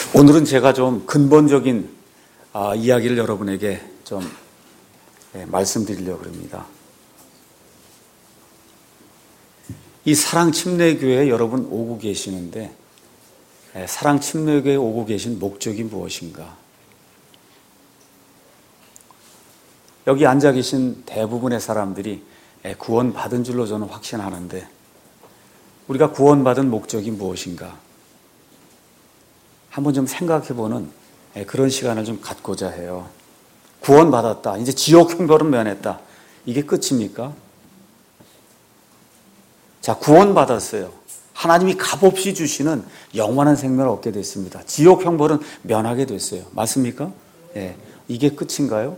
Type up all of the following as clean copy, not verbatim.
오늘은 제가 좀 근본적인 이야기를 여러분에게 좀 말씀드리려고 합니다. 이 사랑침례교회에 여러분 오고 계시는데 사랑침례교회에 오고 계신 목적이 무엇인가? 여기 앉아 계신 대부분의 사람들이 구원받은 줄로 저는 확신하는데 우리가 구원받은 목적이 무엇인가? 한번 좀 생각해보는 그런 시간을 좀 갖고자 해요. 구원받았다. 이제 지옥 형벌은 면했다. 이게 끝입니까? 자, 구원받았어요. 하나님이 값없이 주시는 영원한 생명을 얻게 됐습니다. 지옥 형벌은 면하게 됐어요. 맞습니까? 이게 끝인가요?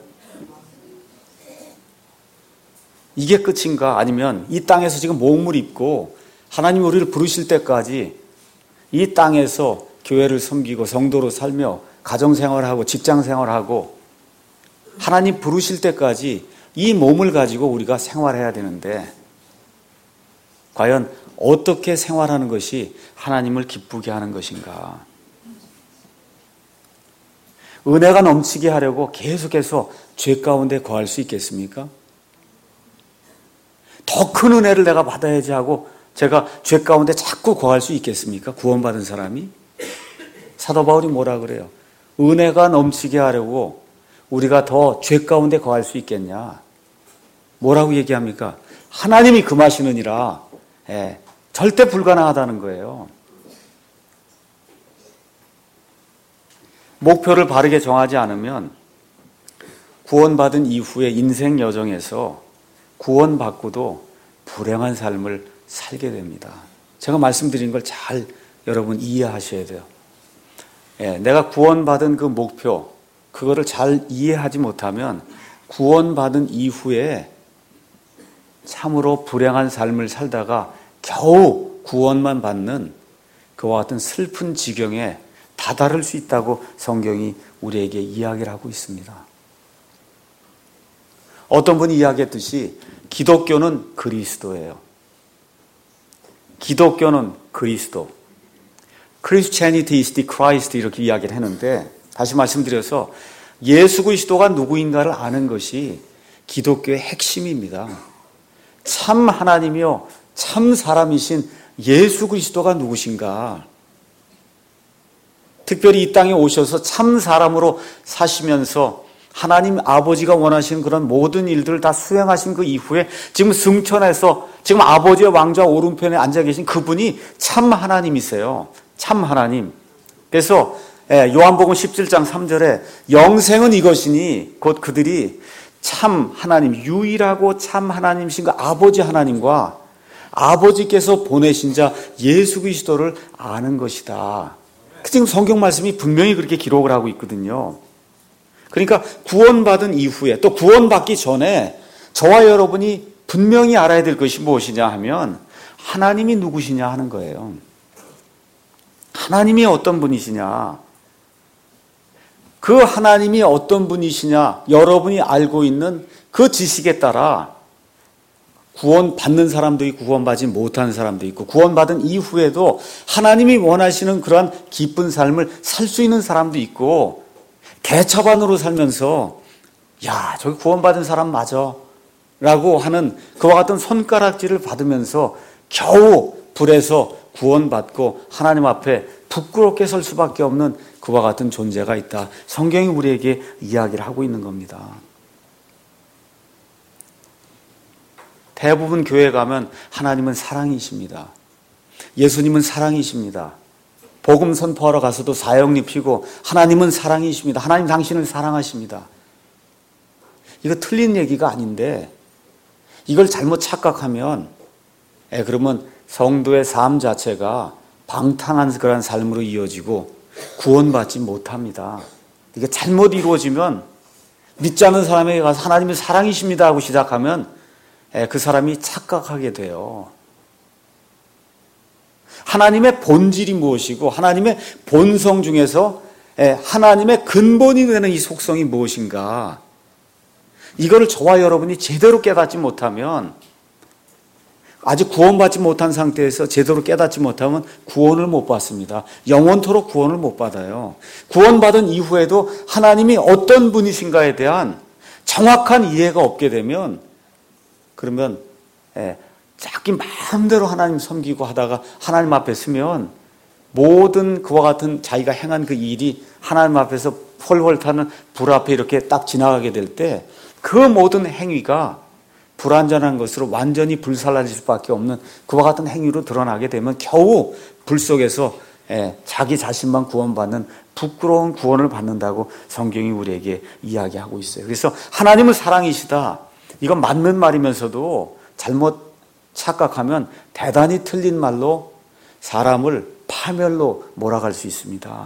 이게 끝인가? 아니면 이 땅에서 지금 몽물 입고 하나님이 우리를 부르실 때까지 이 땅에서 교회를 섬기고 성도로 살며 가정생활하고 직장생활하고 하나님 부르실 때까지 이 몸을 가지고 우리가 생활해야 되는데 과연 어떻게 생활하는 것이 하나님을 기쁘게 하는 것인가? 은혜가 넘치게 하려고 계속해서 죄 가운데 거할 수 있겠습니까? 더 큰 은혜를 내가 받아야지 하고 제가 죄 가운데 자꾸 거할 수 있겠습니까? 구원받은 사람이? 사도 바울이 뭐라 그래요? 은혜가 넘치게 하려고 우리가 더 죄 가운데 거할 수 있겠냐? 뭐라고 얘기합니까? 하나님이 금하시느니라. 절대 불가능하다는 거예요. 목표를 바르게 정하지 않으면 구원받은 이후의 인생 여정에서 구원받고도 불행한 삶을 살게 됩니다. 제가 말씀드린 걸 잘 여러분 이해하셔야 돼요. 내가 구원받은 그 목표, 그거를 잘 이해하지 못하면 구원받은 이후에 참으로 불행한 삶을 살다가 겨우 구원만 받는 그와 같은 슬픈 지경에 다다를 수 있다고 성경이 우리에게 이야기를 하고 있습니다. 어떤 분이 이야기했듯이 기독교는 그리스도예요. 기독교는 그리스도. Christianity is the Christ 이렇게 이야기를 했는데 다시 말씀드려서 예수 그리스도가 누구인가를 아는 것이 기독교의 핵심입니다. 참 하나님이요 참 사람이신 예수 그리스도가 누구신가? 특별히 이 땅에 오셔서 참 사람으로 사시면서 하나님 아버지가 원하시는 그런 모든 일들을 다 수행하신 그 이후에 지금 승천해서 지금 아버지의 왕좌 오른편에 앉아 계신 그분이 참 하나님이세요. 참 하나님. 그래서 요한복음 17장 3절에 영생은 이것이니 곧 그들이 참 하나님, 유일하고 참 하나님이신 그 아버지 하나님과 아버지께서 보내신 자 예수 그리스도를 아는 것이다. 지금 성경 말씀이 분명히 그렇게 기록을 하고 있거든요. 그러니까 구원받은 이후에 또 구원받기 전에 저와 여러분이 분명히 알아야 될 것이 무엇이냐 하면 하나님이 누구시냐 하는 거예요. 하나님이 어떤 분이시냐? 그 하나님이 어떤 분이시냐? 여러분이 알고 있는 그 지식에 따라 구원받는 사람도 있고 구원받지 못하는 사람도 있고 구원받은 이후에도 하나님이 원하시는 그러한 기쁜 삶을 살 수 있는 사람도 있고 개차반으로 살면서 야, 저기 구원받은 사람 맞아 라고 하는 그와 같은 손가락질을 받으면서 겨우 불에서 구원받고 하나님 앞에 부끄럽게 설 수밖에 없는 그와 같은 존재가 있다. 성경이 우리에게 이야기를 하고 있는 겁니다. 대부분 교회에 가면 하나님은 사랑이십니다. 예수님은 사랑이십니다. 복음 선포하러 가서도 사형리 피고 하나님은 사랑이십니다. 하나님 당신을 사랑하십니다. 이거 틀린 얘기가 아닌데 이걸 잘못 착각하면 그러면 성도의 삶 자체가 방탕한 그런 삶으로 이어지고 구원받지 못합니다. 이게 잘못 이루어지면 믿지 않는 사람에게 가서 하나님이 사랑이십니다 하고 시작하면 그 사람이 착각하게 돼요. 하나님의 본질이 무엇이고 하나님의 본성 중에서 하나님의 근본이 되는 이 속성이 무엇인가? 이거를 저와 여러분이 제대로 깨닫지 못하면 아직 구원받지 못한 상태에서 제대로 깨닫지 못하면 구원을 못 받습니다. 영원토록 구원을 못 받아요. 구원받은 이후에도 하나님이 어떤 분이신가에 대한 정확한 이해가 없게 되면 그러면 자기 마음대로 하나님 섬기고 하다가 하나님 앞에 서면 모든 그와 같은 자기가 행한 그 일이 하나님 앞에서 펄펄 타는 불 앞에 이렇게 딱 지나가게 될 때 그 모든 행위가 불완전한 것으로 완전히 불살라질 수밖에 없는 그와 같은 행위로 드러나게 되면 겨우 불 속에서 자기 자신만 구원받는 부끄러운 구원을 받는다고 성경이 우리에게 이야기하고 있어요. 그래서 하나님은 사랑이시다. 이건 맞는 말이면서도 잘못 착각하면 대단히 틀린 말로 사람을 파멸로 몰아갈 수 있습니다.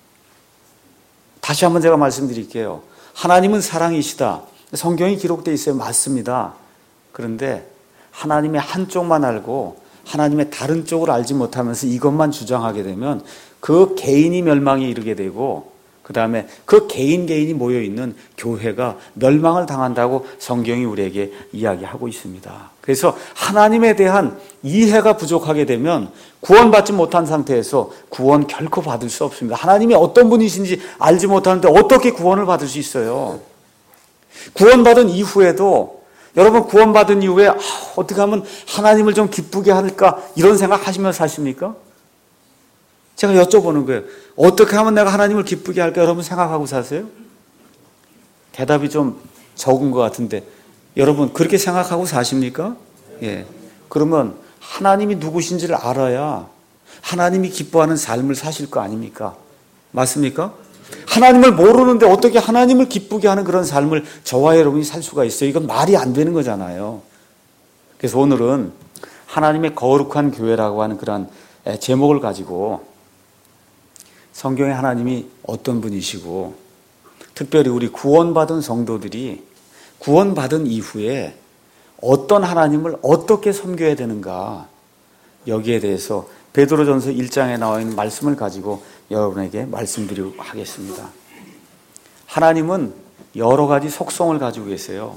다시 한번 제가 말씀드릴게요. 하나님은 사랑이시다. 성경이 기록되어 있어요. 맞습니다. 그런데 하나님의 한쪽만 알고 하나님의 다른 쪽을 알지 못하면서 이것만 주장하게 되면 그 개인이 멸망에 이르게 되고 그 다음에 그 개인이 모여있는 교회가 멸망을 당한다고 성경이 우리에게 이야기하고 있습니다. 그래서 하나님에 대한 이해가 부족하게 되면 구원받지 못한 상태에서 구원 결코 받을 수 없습니다. 하나님이 어떤 분이신지 알지 못하는데 어떻게 구원을 받을 수 있어요? 구원받은 이후에도 여러분 구원받은 이후에 어떻게 하면 하나님을 좀 기쁘게 할까 이런 생각 하시면서 사십니까? 제가 여쭤보는 거예요. 어떻게 하면 내가 하나님을 기쁘게 할까 여러분 생각하고 사세요? 대답이 좀 적은 것 같은데 여러분 그렇게 생각하고 사십니까? 예. 그러면 하나님이 누구신지를 알아야 하나님이 기뻐하는 삶을 사실 거 아닙니까? 맞습니까? 하나님을 모르는데 어떻게 하나님을 기쁘게 하는 그런 삶을 저와 여러분이 살 수가 있어요? 이건 말이 안 되는 거잖아요. 그래서 오늘은 하나님의 거룩한 교회라고 하는 그런 제목을 가지고 성경에 하나님이 어떤 분이시고 특별히 우리 구원받은 성도들이 구원받은 이후에 어떤 하나님을 어떻게 섬겨야 되는가 여기에 대해서 베드로전서 1장에 나와 있는 말씀을 가지고 여러분에게 말씀드리고 하겠습니다. 하나님은 여러 가지 속성을 가지고 계세요.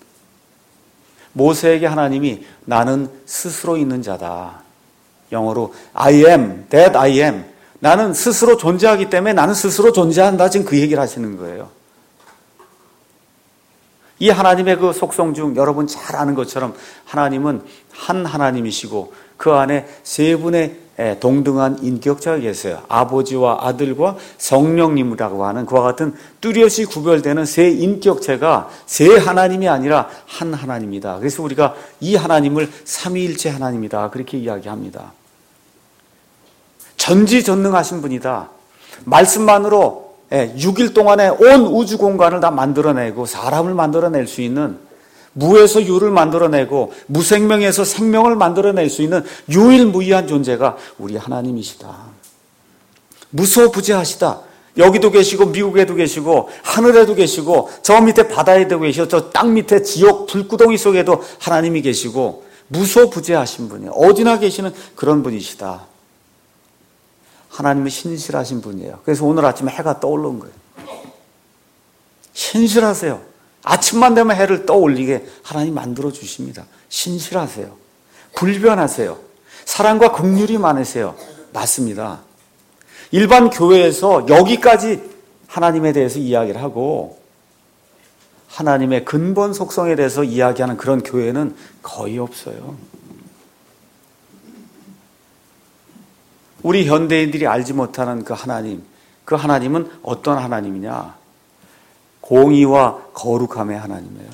모세에게 하나님이 나는 스스로 있는 자다. 영어로 I am that I am. 나는 스스로 존재하기 때문에 나는 스스로 존재한다. 지금 그 얘기를 하시는 거예요. 이 하나님의 그 속성 중 여러분 잘 아는 것처럼 하나님은 한 하나님이시고 그 안에 세 분의 동등한 인격자가 계세요. 아버지와 아들과 성령님이라고 하는 그와 같은 뚜렷이 구별되는 세 인격체가 세 하나님이 아니라 한 하나님이다. 그래서 우리가 이 하나님을 삼위일체 하나님이다. 그렇게 이야기합니다. 전지전능하신 분이다. 말씀만으로 6일 동안에 온 우주 공간을 다 만들어내고 사람을 만들어낼 수 있는 무에서 유를 만들어내고 무생명에서 생명을 만들어낼 수 있는 유일무이한 존재가 우리 하나님이시다. 무소부재하시다. 여기도 계시고 미국에도 계시고 하늘에도 계시고 저 밑에 바다에도 계시고 저 땅 밑에 지옥 불구덩이 속에도 하나님이 계시고 무소부재하신 분이에요. 어디나 계시는 그런 분이시다. 하나님은 신실하신 분이에요. 그래서 오늘 아침에 해가 떠오른 거예요. 신실하세요. 아침만 되면 해를 떠올리게 하나님 만들어 주십니다. 신실하세요. 불변하세요. 사랑과 긍휼이 많으세요. 맞습니다. 일반 교회에서 여기까지 하나님에 대해서 이야기를 하고 하나님의 근본 속성에 대해서 이야기하는 그런 교회는 거의 없어요. 우리 현대인들이 알지 못하는 그 하나님은 어떤 하나님이냐? 공의와 거룩함의 하나님이에요.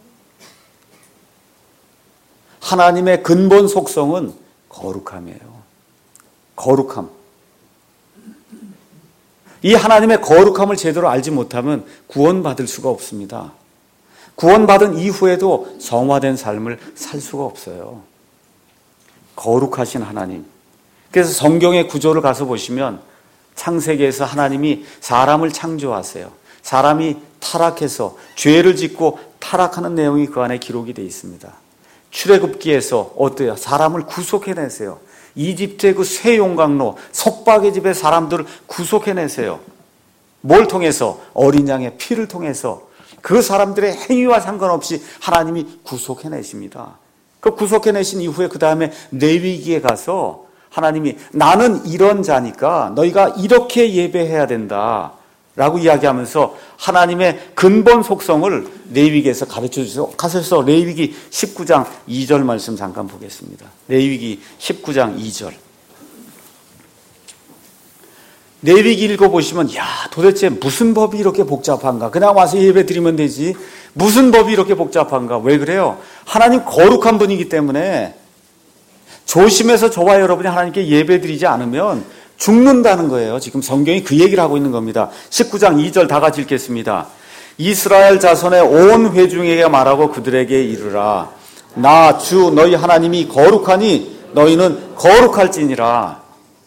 하나님의 근본 속성은 거룩함이에요. 거룩함. 이 하나님의 거룩함을 제대로 알지 못하면 구원받을 수가 없습니다. 구원받은 이후에도 성화된 삶을 살 수가 없어요. 거룩하신 하나님. 그래서 성경의 구조를 가서 보시면 창세기에서 하나님이 사람을 창조하세요. 사람이 타락해서 죄를 짓고 타락하는 내용이 그 안에 기록이 되어 있습니다. 출애굽기에서 어때요? 사람을 구속해내세요. 이집트의 그 쇠용광로 속박의 집의 사람들을 구속해내세요. 뭘 통해서? 어린 양의 피를 통해서 그 사람들의 행위와 상관없이 하나님이 구속해내십니다. 그 구속해내신 이후에 그 다음에 레위기에 가서 하나님이 나는 이런 자니까 너희가 이렇게 예배해야 된다 라고 이야기하면서 하나님의 근본 속성을 레위기에서 가르쳐 주셔서 가서 레위기 19장 2절 말씀 잠깐 보겠습니다. 레위기 19장 2절. 레위기 읽어보시면 야 도대체 무슨 법이 이렇게 복잡한가. 그냥 와서 예배 드리면 되지 무슨 법이 이렇게 복잡한가. 왜 그래요? 하나님 거룩한 분이기 때문에 조심해서 저와 여러분이 하나님께 예배 드리지 않으면 죽는다는 거예요. 지금 성경이 그 얘기를 하고 있는 겁니다. 19장 2절 다 같이 읽겠습니다. 이스라엘 자손의 온 회중에게 말하고 그들에게 이르라. 나 주 너희 하나님이 거룩하니 너희는 거룩할지니라.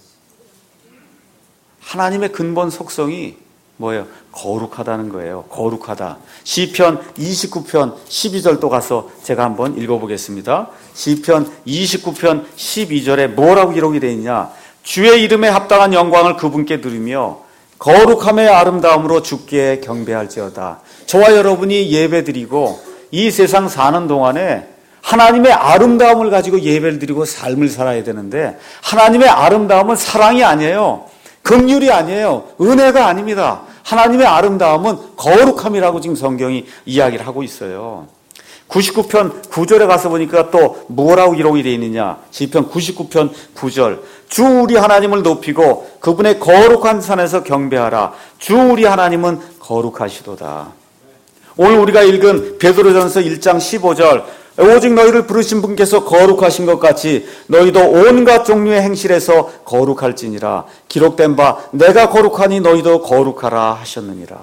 하나님의 근본 속성이 뭐예요? 거룩하다는 거예요. 거룩하다. 시편 29편 12절 또 가서 제가 한번 읽어보겠습니다. 시편 29편 12절에 뭐라고 기록이 되어 있냐? 주의 이름에 합당한 영광을 그분께 드리며 거룩함의 아름다움으로 주께 경배할지어다. 저와 여러분이 예배드리고 이 세상 사는 동안에 하나님의 아름다움을 가지고 예배를 드리고 삶을 살아야 되는데 하나님의 아름다움은 사랑이 아니에요. 긍휼이 아니에요. 은혜가 아닙니다. 하나님의 아름다움은 거룩함이라고 지금 성경이 이야기를 하고 있어요. 99편 9절에 가서 보니까 또 뭐라고 기록이 되어 있느냐. 시편 99편 9절. 주 우리 하나님을 높이고 그분의 거룩한 산에서 경배하라. 주 우리 하나님은 거룩하시도다. 오늘 우리가 읽은 베드로전서 1장 15절. 오직 너희를 부르신 분께서 거룩하신 것 같이 너희도 온갖 종류의 행실에서 거룩할지니라. 기록된 바 내가 거룩하니 너희도 거룩하라 하셨느니라.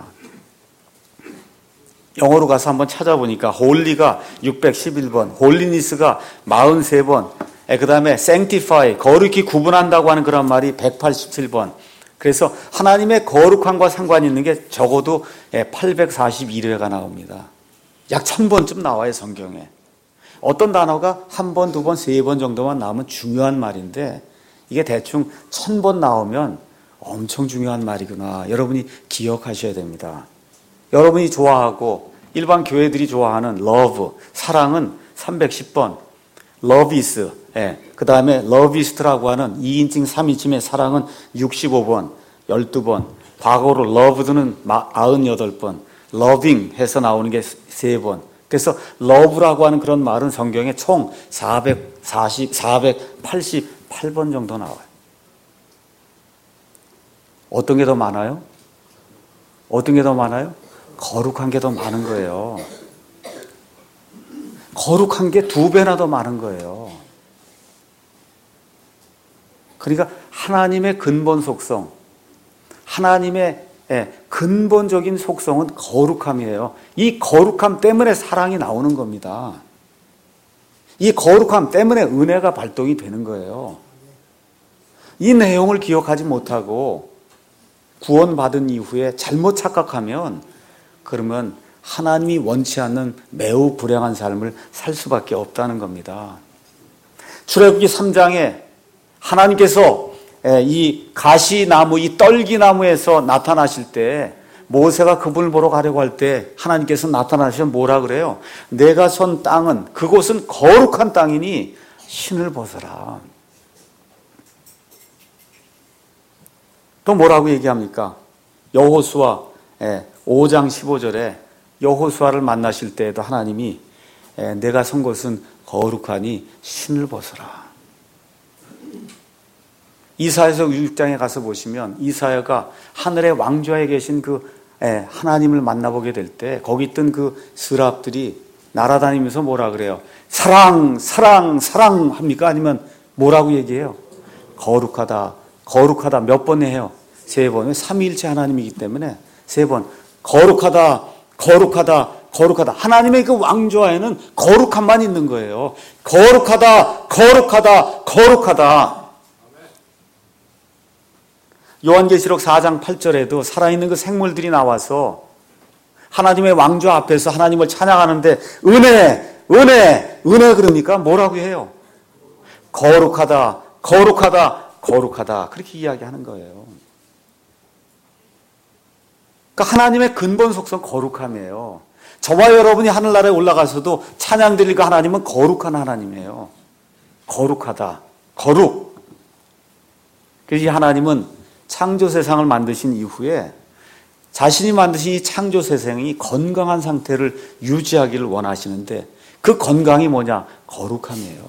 영어로 가서 한번 찾아보니까 홀리가 611번, 홀리니스가 43번, 그 다음에 sanctify, 거룩히 구분한다고 하는 그런 말이 187번. 그래서 하나님의 거룩함과 상관이 있는 게 적어도 841회가 나옵니다. 약 1000번쯤 나와요, 성경에. 어떤 단어가 한 번, 두 번, 세 번 정도만 나오면 중요한 말인데 이게 대충 1000번 나오면 엄청 중요한 말이구나. 여러분이 기억하셔야 됩니다. 여러분이 좋아하고 일반 교회들이 좋아하는 love, 사랑은 310번, love is, 그 다음에 love is라고 하는 2인칭, 3인칭의 사랑은 65번, 12번, 과거로 loved는 98번, loving 해서 나오는 게 3번. 그래서 love라고 하는 그런 말은 성경에 총 488번 정도 나와요. 어떤 게 더 많아요? 어떤 게 더 많아요? 거룩한 게 더 많은 거예요. 거룩한 게 2배나 더 많은 거예요. 그러니까 하나님의 근본 속성, 하나님의 근본적인 속성은 거룩함이에요. 이 거룩함 때문에 사랑이 나오는 겁니다. 이 거룩함 때문에 은혜가 발동이 되는 거예요. 이 내용을 기억하지 못하고 구원받은 이후에 잘못 착각하면 그러면 하나님이 원치 않는 매우 불행한 삶을 살 수밖에 없다는 겁니다. 출애굽기 3장에 하나님께서 이 가시나무, 이 떨기나무에서 나타나실 때 모세가 그분을 보러 가려고 할 때 하나님께서 나타나시면 뭐라 그래요? 내가 선 땅은 그곳은 거룩한 땅이니 신을 벗어라. 또 뭐라고 얘기합니까? 여호수아 5장 15절에 여호수아를 만나실 때에도 하나님이 내가 선 곳은 거룩하니 신을 벗어라. 이사야서 6장에 가서 보시면 이사야가 하늘의 왕좌에 계신 그 하나님을 만나보게 될 때 거기 있던 그 스랍들이 날아다니면서 뭐라 그래요? 사랑, 사랑, 사랑 합니까? 아니면 뭐라고 얘기해요? 거룩하다, 거룩하다. 몇 번 해요? 3번. 삼위일체 하나님이기 때문에 3번. 거룩하다, 거룩하다, 거룩하다. 하나님의 그 왕좌에는 거룩함만 있는 거예요. 거룩하다, 거룩하다, 거룩하다. 요한계시록 4장 8절에도 살아있는 그 생물들이 나와서 하나님의 왕좌 앞에서 하나님을 찬양하는데 은혜, 은혜, 은혜 그러니까 뭐라고 해요? 거룩하다, 거룩하다, 거룩하다. 그렇게 이야기하는 거예요. 그러니까 하나님의 근본 속성 거룩함이에요. 저와 여러분이 하늘나라에 올라가서도 찬양 드릴 그 하나님은 거룩한 하나님이에요. 거룩하다. 거룩. 그래서 이 하나님은 창조 세상을 만드신 이후에 자신이 만드신 이 창조 세상이 건강한 상태를 유지하기를 원하시는데 그 건강이 뭐냐? 거룩함이에요.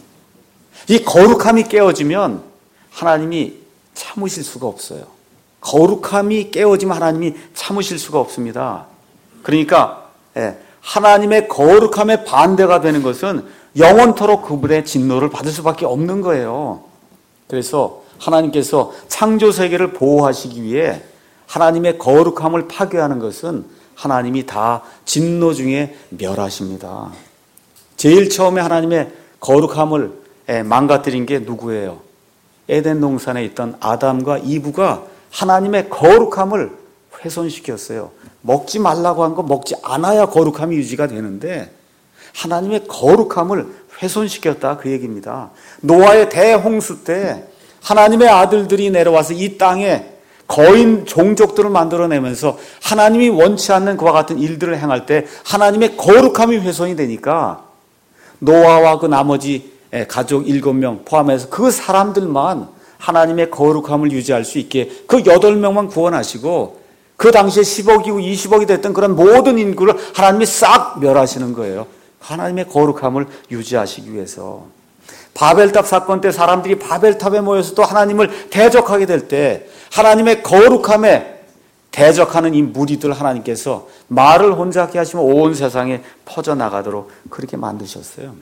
이 거룩함이 깨어지면 하나님이 참으실 수가 없어요. 거룩함이 깨어지면 하나님이 참으실 수가 없습니다. 그러니까 하나님의 거룩함에 반대가 되는 것은 영원토록 그분의 진노를 받을 수밖에 없는 거예요. 그래서 하나님께서 창조 세계를 보호하시기 위해 하나님의 거룩함을 파괴하는 것은 하나님이 다 진노 중에 멸하십니다. 제일 처음에 하나님의 거룩함을 망가뜨린 게 누구예요? 에덴 동산에 있던 아담과 이브가 하나님의 거룩함을 훼손시켰어요. 먹지 말라고 한 거 먹지 않아야 거룩함이 유지가 되는데 하나님의 거룩함을 훼손시켰다, 그 얘기입니다. 노아의 대홍수 때 하나님의 아들들이 내려와서 이 땅에 거인 종족들을 만들어내면서 하나님이 원치 않는 그와 같은 일들을 행할 때 하나님의 거룩함이 훼손이 되니까 노아와 그 나머지 가족 7명 포함해서 그 사람들만 하나님의 거룩함을 유지할 수 있게 그 8명만 구원하시고 그 당시에 10억이고 20억이 됐던 그런 모든 인구를 하나님이 싹 멸하시는 거예요. 하나님의 거룩함을 유지하시기 위해서. 바벨탑 사건 때 사람들이 바벨탑에 모여서 또 하나님을 대적하게 될 때 하나님의 거룩함에 대적하는 이 무리들 하나님께서 말을 혼잡게 하시면 온 세상에 퍼져나가도록 그렇게 만드셨어요.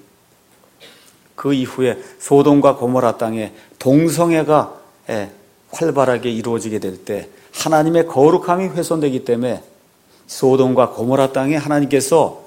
그 이후에 소돔과 고모라 땅에 동성애가 활발하게 이루어지게 될 때 하나님의 거룩함이 훼손되기 때문에 소돔과 고모라 땅에 하나님께서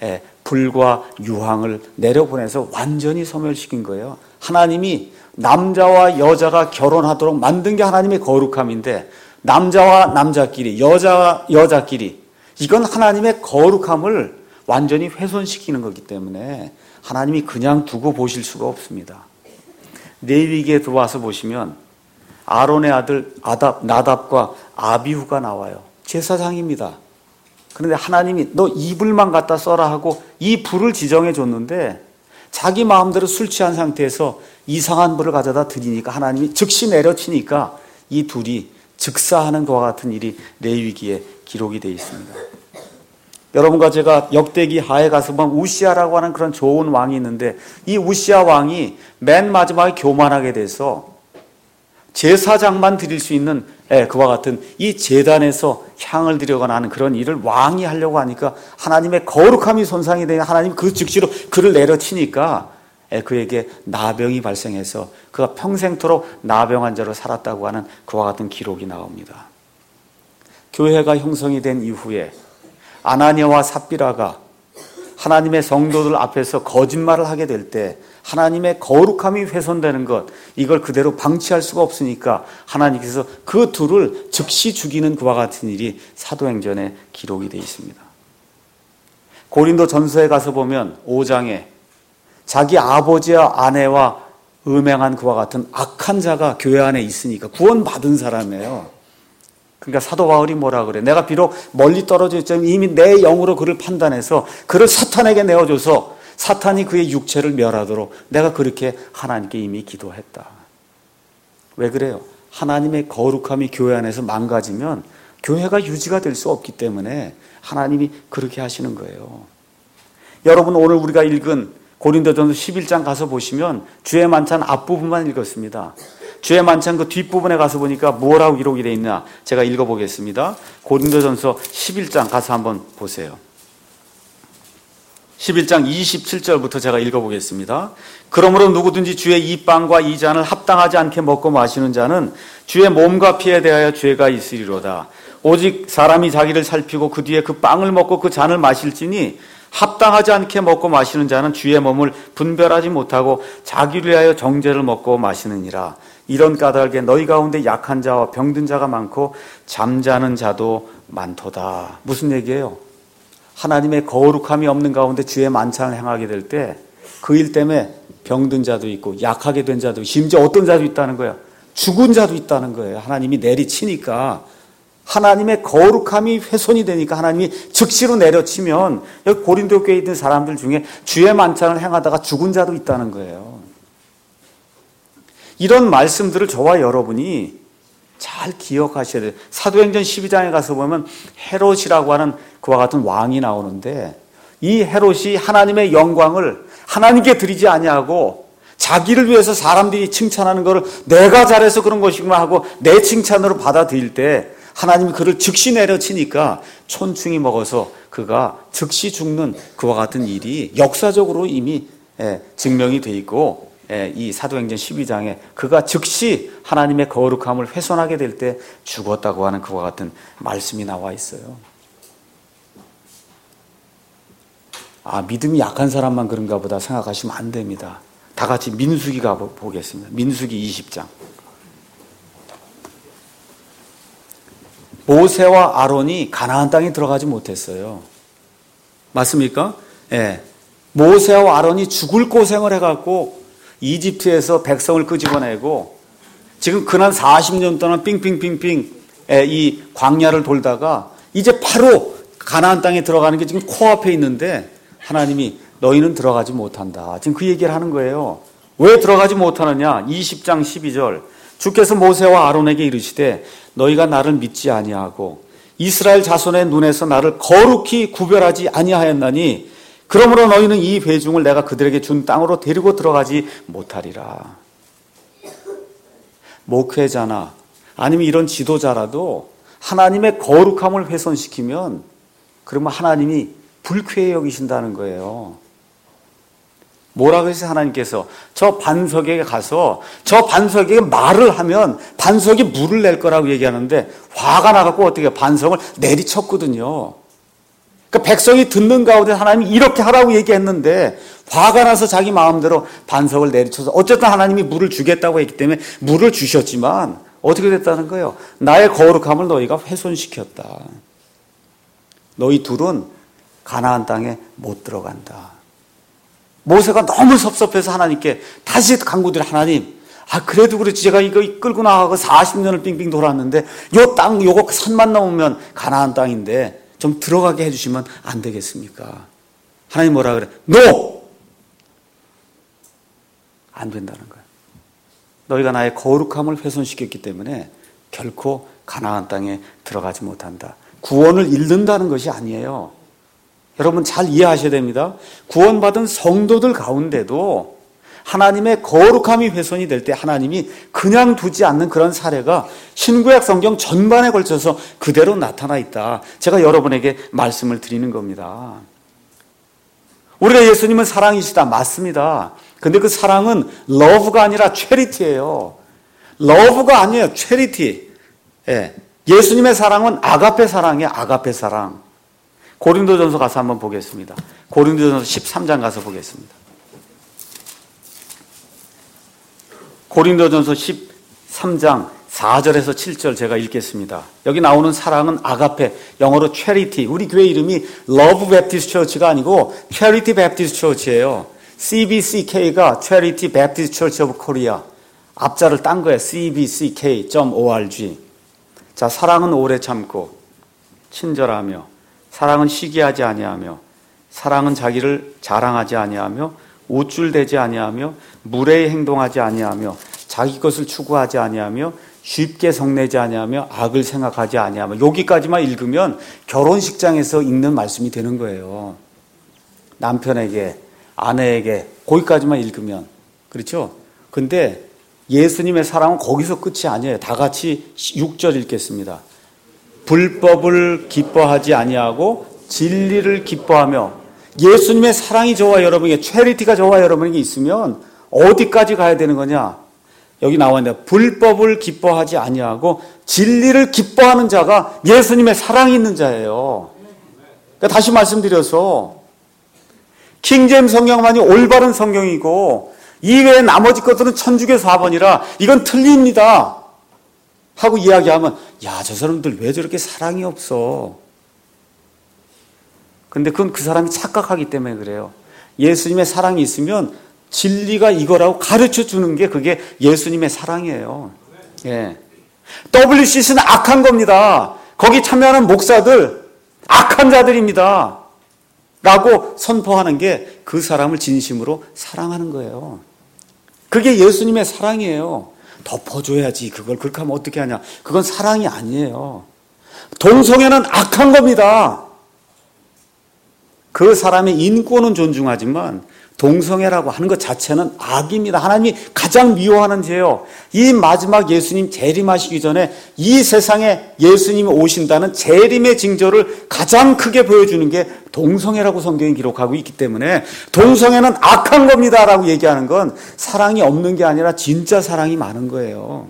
불과 유황을 내려보내서 완전히 소멸시킨 거예요. 하나님이 남자와 여자가 결혼하도록 만든 게 하나님의 거룩함인데 남자와 남자끼리, 여자와 여자끼리 이건 하나님의 거룩함을 완전히 훼손시키는 거기 때문에 하나님이 그냥 두고 보실 수가 없습니다. 레위기에 들어와서 보시면 아론의 아들 나답과 아비후가 나와요. 제사장입니다. 그런데 하나님이 너 이 불만 갖다 써라 하고 이 불을 지정해 줬는데 자기 마음대로 술 취한 상태에서 이상한 불을 가져다 드리니까 하나님이 즉시 내려치니까 이 둘이 즉사하는 것과 같은 일이 레위기에 기록이 되어 있습니다. 여러분과 제가 역대기 하에 가서 보면 우시아라고 하는 그런 좋은 왕이 있는데 이 우시아 왕이 맨 마지막에 교만하게 돼서 제사장만 드릴 수 있는 그와 같은 이 제단에서 향을 드려거나 하는 그런 일을 왕이 하려고 하니까 하나님의 거룩함이 손상이 되니 하나님 그 즉시로 그를 내려치니까 그에게 나병이 발생해서 그가 평생토록 나병 환자로 살았다고 하는 그와 같은 기록이 나옵니다. 교회가 형성이 된 이후에 아나니아와 삽비라가 하나님의 성도들 앞에서 거짓말을 하게 될 때 하나님의 거룩함이 훼손되는 것, 이걸 그대로 방치할 수가 없으니까 하나님께서 그 둘을 즉시 죽이는 그와 같은 일이 사도행전에 기록이 되어 있습니다. 고린도 전서에 가서 보면 5장에 자기 아버지와 아내와 음행한 그와 같은 악한 자가 교회 안에 있으니까 구원받은 사람이에요. 그러니까 사도 바울이 뭐라 그래? 내가 비록 멀리 떨어져 있지만 이미 내 영으로 그를 판단해서 그를 사탄에게 내어줘서 사탄이 그의 육체를 멸하도록 내가 그렇게 하나님께 이미 기도했다. 왜 그래요? 하나님의 거룩함이 교회 안에서 망가지면 교회가 유지가 될 수 없기 때문에 하나님이 그렇게 하시는 거예요. 여러분, 오늘 우리가 읽은 고린도전서 11장 가서 보시면 주의 만찬 앞부분만 읽었습니다. 주의 만찬 그 뒷부분에 가서 보니까 뭐라고 기록이 되어 있나 제가 읽어보겠습니다. 고린도전서 11장 가서 한번 보세요. 11장 27절부터 제가 읽어보겠습니다. 그러므로 누구든지 주의 이 빵과 이 잔을 합당하지 않게 먹고 마시는 자는 주의 몸과 피에 대하여 죄가 있으리로다. 오직 사람이 자기를 살피고 그 뒤에 그 빵을 먹고 그 잔을 마실지니 합당하지 않게 먹고 마시는 자는 주의 몸을 분별하지 못하고 자기를 위하여 정죄를 먹고 마시느니라. 이런 까닭에 너희 가운데 약한 자와 병든 자가 많고 잠자는 자도 많도다. 무슨 얘기예요? 하나님의 거룩함이 없는 가운데 주의 만찬을 행하게 될 때 그 일 때문에 병든 자도 있고 약하게 된 자도 있고 심지어 어떤 자도 있다는 거예요. 죽은 자도 있다는 거예요. 하나님이 내리치니까 하나님의 거룩함이 훼손이 되니까 하나님이 즉시로 내려치면 여기 고린도 교회에 있는 사람들 중에 주의 만찬을 행하다가 죽은 자도 있다는 거예요. 이런 말씀들을 저와 여러분이 잘 기억하셔야 돼요. 사도행전 12장에 가서 보면 헤롯이라고 하는 그와 같은 왕이 나오는데 이 헤롯이 하나님의 영광을 하나님께 드리지 아니하고 자기를 위해서 사람들이 칭찬하는 것을 내가 잘해서 그런 것이구나 하고 내 칭찬으로 받아들일 때 하나님이 그를 즉시 내려치니까 촌충이 먹어서 그가 즉시 죽는 그와 같은 일이 역사적으로 이미 증명이 돼 있고 이 사도행전 12장에 그가 즉시 하나님의 거룩함을 훼손하게 될 때 죽었다고 하는 그와 같은 말씀이 나와 있어요. 아, 믿음이 약한 사람만 그런가 보다 생각하시면 안 됩니다. 다 같이 민수기 가보겠습니다. 민수기 20장. 모세와 아론이 가나안 땅에 들어가지 못했어요. 맞습니까? 예. 모세와 아론이 죽을 고생을 해갖고 이집트에서 백성을 끄집어내고 지금 근한 40년 동안 빙빙빙빙 이 광야를 돌다가 이제 바로 가나안 땅에 들어가는 게 지금 코앞에 있는데 하나님이 너희는 들어가지 못한다. 지금 그 얘기를 하는 거예요. 왜 들어가지 못하느냐? 20장 12절. 주께서 모세와 아론에게 이르시되 너희가 나를 믿지 아니하고 이스라엘 자손의 눈에서 나를 거룩히 구별하지 아니하였나니 그러므로 너희는 이 회중을 내가 그들에게 준 땅으로 데리고 들어가지 못하리라. 목회자나 아니면 이런 지도자라도 하나님의 거룩함을 훼손시키면 그러면 하나님이 불쾌해 여기신다는 거예요. 뭐라고 해서 하나님께서 저 반석에 가서 저 반석에게 말을 하면 반석이 물을 낼 거라고 얘기하는데 화가 나갖고 어떻게 반석을 내리쳤거든요. 그러니까 백성이 듣는 가운데 하나님이 이렇게 하라고 얘기했는데 화가 나서 자기 마음대로 반석을 내리쳐서 어쨌든 하나님이 물을 주겠다고 했기 때문에 물을 주셨지만 어떻게 됐다는 거예요? 나의 거룩함을 너희가 훼손시켰다. 너희 둘은 가나안 땅에 못 들어간다. 모세가 너무 섭섭해서 하나님께 다시 간구드려 하나님, 그래도 그렇지 제가 이거 끌고 나가고 40년을 빙빙 돌았는데 요 땅 요거 산만 넘으면 가나안 땅인데 좀 들어가게 해주시면 안 되겠습니까? 하나님 뭐라 그래? NO! 안 된다는 거예요. 너희가 나의 거룩함을 훼손시켰기 때문에 결코 가나안 땅에 들어가지 못한다. 구원을 잃는다는 것이 아니에요. 여러분 잘 이해하셔야 됩니다. 구원받은 성도들 가운데도 하나님의 거룩함이 훼손이 될 때 하나님이 그냥 두지 않는 그런 사례가 신구약 성경 전반에 걸쳐서 그대로 나타나 있다. 제가 여러분에게 말씀을 드리는 겁니다. 우리가 예수님은 사랑이시다. 맞습니다. 근데 그 사랑은 러브가 아니라 체리티예요. 러브가 아니에요. 체리티. 예수님의 사랑은 아가페 사랑이에요. 아가페 사랑. 고린도전서 가서 한번 보겠습니다. 고린도전서 13장 가서 보겠습니다. 고린도전서 13장 4절에서 7절 제가 읽겠습니다. 여기 나오는 사랑은 아가페, 영어로 charity. 우리 교회 이름이 Love Baptist Church가 아니고 Charity Baptist Church예요. CBCK가 Charity Baptist Church of Korea. 앞자를 딴 거예요. cbck.org. 자, 사랑은 오래 참고 친절하며 사랑은 시기하지 아니하며 사랑은 자기를 자랑하지 아니하며 우쭐대지 아니하며 무례히 행동하지 아니하며 자기 것을 추구하지 아니하며 쉽게 성내지 아니하며 악을 생각하지 아니하며 여기까지만 읽으면 결혼식장에서 읽는 말씀이 되는 거예요. 남편에게 아내에게 거기까지만 읽으면 그렇죠? 근데 예수님의 사랑은 거기서 끝이 아니에요. 다 같이 6절 읽겠습니다. 불법을 기뻐하지 아니하고 진리를 기뻐하며 예수님의 사랑이 저와 여러분에게 체리티가 저와 여러분에게 있으면 어디까지 가야 되는 거냐? 여기 나와 있는데 불법을 기뻐하지 아니하고 진리를 기뻐하는 자가 예수님의 사랑이 있는 자예요. 그러니까 다시 말씀드려서 킹제임스 성경만이 올바른 성경이고 이외에 나머지 것들은 천주교 사본이라 이건 틀립니다 하고 이야기하면 야, 저 사람들 왜 저렇게 사랑이 없어? 근데 그건 그 사람이 착각하기 때문에 그래요. 예수님의 사랑이 있으면 진리가 이거라고 가르쳐 주는 게 그게 예수님의 사랑이에요. 예. WCC는 악한 겁니다. 거기 참여하는 목사들 악한 자들입니다. 라고 선포하는 게 그 사람을 진심으로 사랑하는 거예요. 그게 예수님의 사랑이에요. 덮어줘야지. 그걸 그렇게 하면 어떻게 하냐. 그건 사랑이 아니에요. 동성애는 악한 겁니다. 그 사람의 인권은 존중하지만 동성애라고 하는 것 자체는 악입니다. 하나님이 가장 미워하는 죄요. 이 마지막 예수님 재림하시기 전에 이 세상에 예수님이 오신다는 재림의 징조를 가장 크게 보여주는 게 동성애라고 성경이 기록하고 있기 때문에 동성애는 악한 겁니다라고 얘기하는 건 사랑이 없는 게 아니라 진짜 사랑이 많은 거예요.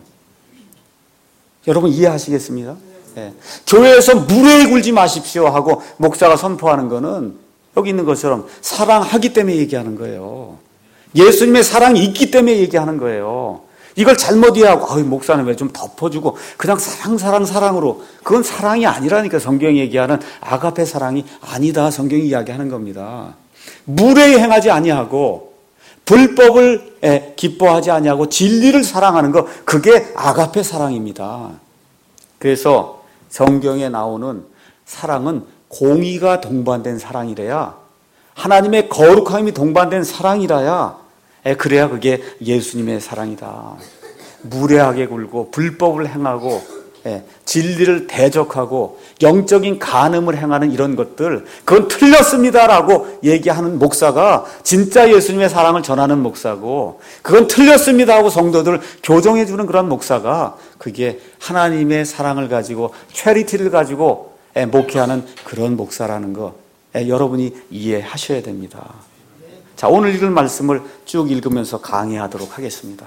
여러분 이해하시겠습니까? 네. 교회에서 무례히 굴지 마십시오 하고 목사가 선포하는 거는 여기 있는 것처럼 사랑하기 때문에 얘기하는 거예요. 예수님의 사랑이 있기 때문에 얘기하는 거예요. 이걸 잘못 이해하고 목사는 왜 좀 덮어주고 그냥 사랑으로 그건 사랑이 아니라니까. 성경이 얘기하는 아가페 사랑이 아니다. 성경이 이야기하는 겁니다. 무례히 행하지 아니하고 불법을 기뻐하지 아니하고 진리를 사랑하는 거 그게 아가페 사랑입니다. 그래서 성경에 나오는 사랑은 공의가 동반된 사랑이래야, 하나님의 거룩함이 동반된 사랑이라야, 그래야 그게 예수님의 사랑이다. 무례하게 굴고 불법을 행하고 진리를 대적하고 영적인 간음을 행하는 이런 것들, 그건 틀렸습니다라고 얘기하는 목사가 진짜 예수님의 사랑을 전하는 목사고, 그건 틀렸습니다 하고 성도들을 교정해 주는 그런 목사가 그게 하나님의 사랑을 가지고 체리티를 가지고 목회하는 그런 목사라는 거 여러분이 이해하셔야 됩니다. 자, 오늘 읽을 말씀을 쭉 읽으면서 강의하도록 하겠습니다.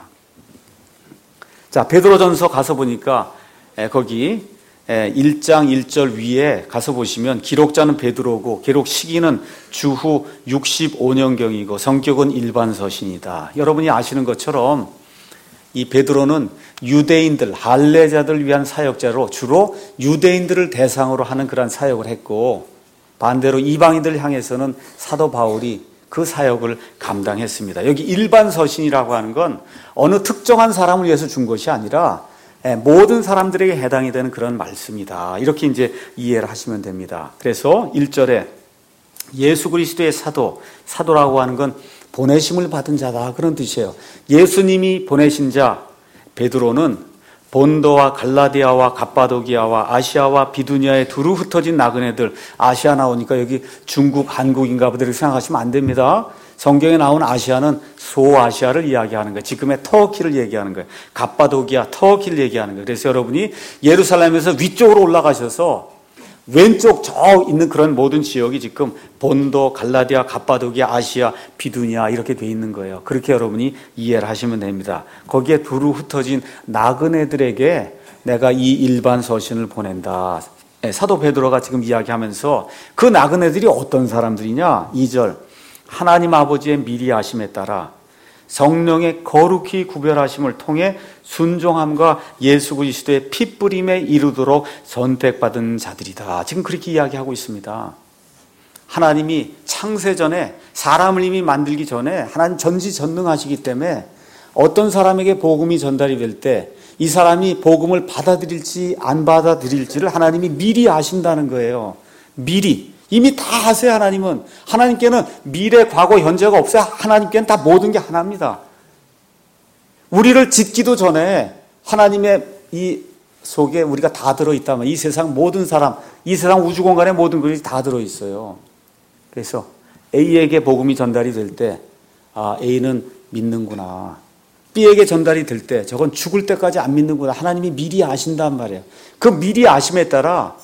자, 베드로전서 가서 보니까 거기 1장 1절 위에 가서 보시면 기록자는 베드로고 기록 시기는 주후 65년경이고 성격은 일반 서신이다. 여러분이 아시는 것처럼 이 베드로는 유대인들, 할례자들을 위한 사역자로 주로 유대인들을 대상으로 하는 그런 사역을 했고, 반대로 이방인들을 향해서는 사도 바울이 그 사역을 감당했습니다. 여기 일반 서신이라고 하는 건 어느 특정한 사람을 위해서 준 것이 아니라 모든 사람들에게 해당이 되는 그런 말씀이다. 이렇게 이제 이해를 하시면 됩니다. 그래서 1절에 예수 그리스도의 사도라고 하는 건 보내심을 받은 자다, 그런 뜻이에요. 예수님이 보내신 자 베드로는 본도와 갈라디아와 갑바도기아와 아시아와 비두니아에 두루 흩어진 나그네들, 아시아 나오니까 여기 중국, 한국인가 보다 이렇게 생각하시면 안 됩니다. 성경에 나온 아시아는 소아시아를 이야기하는 거예요. 지금의 터키를 얘기하는 거예요. 갑바도기아, 터키를 얘기하는 거예요. 그래서 여러분이 예루살렘에서 위쪽으로 올라가셔서 왼쪽 저 있는 그런 모든 지역이 지금 본도, 갈라디아, 갑바도기아, 아시아, 비두니아 이렇게 돼 있는 거예요. 그렇게 여러분이 이해를 하시면 됩니다. 거기에 두루 흩어진 나그네들에게 내가 이 일반 서신을 보낸다. 사도 베드로가 지금 이야기하면서 그 나그네들이 어떤 사람들이냐? 2절, 하나님 아버지의 미리 아심에 따라 성령의 거룩히 구별하심을 통해 순종함과 예수 그리스도의 핏뿌림에 이르도록 선택받은 자들이다. 지금 그렇게 이야기하고 있습니다. 하나님이 창세전에 사람을 이미 만들기 전에 하나님 전지전능하시기 때문에 어떤 사람에게 복음이 전달이 될 때 이 사람이 복음을 받아들일지 안 받아들일지를 하나님이 미리 아신다는 거예요. 미리. 이미 다 아세요. 하나님은. 하나님께는 미래, 과거, 현재가 없어요. 하나님께는 다 모든 게 하나입니다. 우리를 짓기도 전에 하나님의 이 속에 우리가 다 들어있다면 이 세상 모든 사람, 이 세상 우주공간의 모든 것이 다 들어있어요. 그래서 A에게 복음이 전달이 될 때 A는 믿는구나. B에게 전달이 될 때 저건 죽을 때까지 안 믿는구나. 하나님이 미리 아신단 말이에요. 그 미리 아심에 따라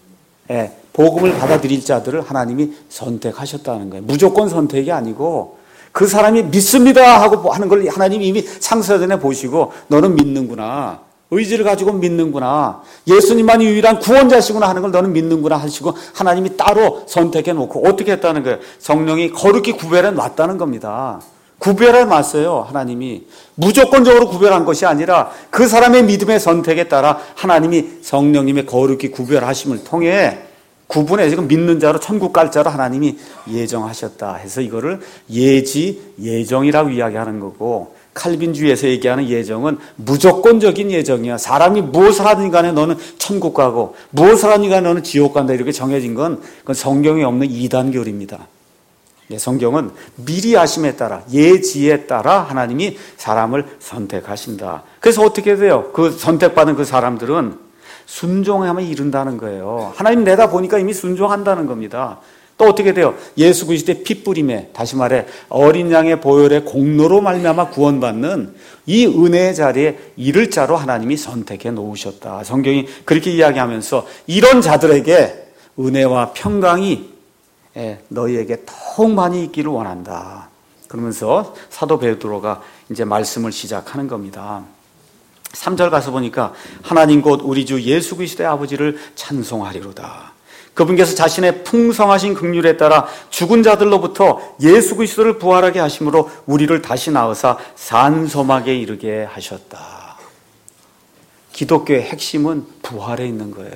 복음을 받아들일 자들을 하나님이 선택하셨다는 거예요. 무조건 선택이 아니고 그 사람이 믿습니다 하고 하는 걸 하나님이 이미 창세전에 보시고 너는 믿는구나. 의지를 가지고 믿는구나. 예수님만이 유일한 구원자시구나 하는 걸 너는 믿는구나 하시고 하나님이 따로 선택해 놓고 어떻게 했다는 거예요? 성령이 거룩히 구별해 놨다는 겁니다. 구별해 놨어요. 하나님이 무조건적으로 구별한 것이 아니라 그 사람의 믿음의 선택에 따라 하나님이 성령님의 거룩히 구별하심을 통해 구분해 지금 믿는 자로 천국 갈 자로 하나님이 예정하셨다 해서 이거를 예지 예정이라고 이야기하는 거고, 칼빈주의에서 얘기하는 예정은 무조건적인 예정이야. 사람이 무엇을 하든 간에 너는 천국 가고 무엇을 하든 간에 너는 지옥 간다. 이렇게 정해진 건 그건 성경에 없는 이단교리입니다. 성경은 미리 아심에 따라 예지에 따라 하나님이 사람을 선택하신다. 그래서 어떻게 돼요? 그 선택받은 그 사람들은 순종하면 이룬다는 거예요. 하나님 내다보니까 이미 순종한다는 겁니다. 또 어떻게 돼요? 예수 그리스도의 핏부림에, 다시 말해 어린 양의 보혈의 공로로 말미암아 구원받는 이 은혜의 자리에 이를 자로 하나님이 선택해 놓으셨다. 성경이 그렇게 이야기하면서 이런 자들에게 은혜와 평강이 너희에게 더욱 많이 있기를 원한다. 그러면서 사도 베드로가 이제 말씀을 시작하는 겁니다. 3절 가서 보니까 하나님 곧 우리 주 예수 그리스도의 아버지를 찬송하리로다. 그분께서 자신의 풍성하신 긍휼에 따라 죽은 자들로부터 예수 그리스도를 부활하게 하심으로 우리를 다시 낳으사 산소막에 이르게 하셨다. 기독교의 핵심은 부활에 있는 거예요.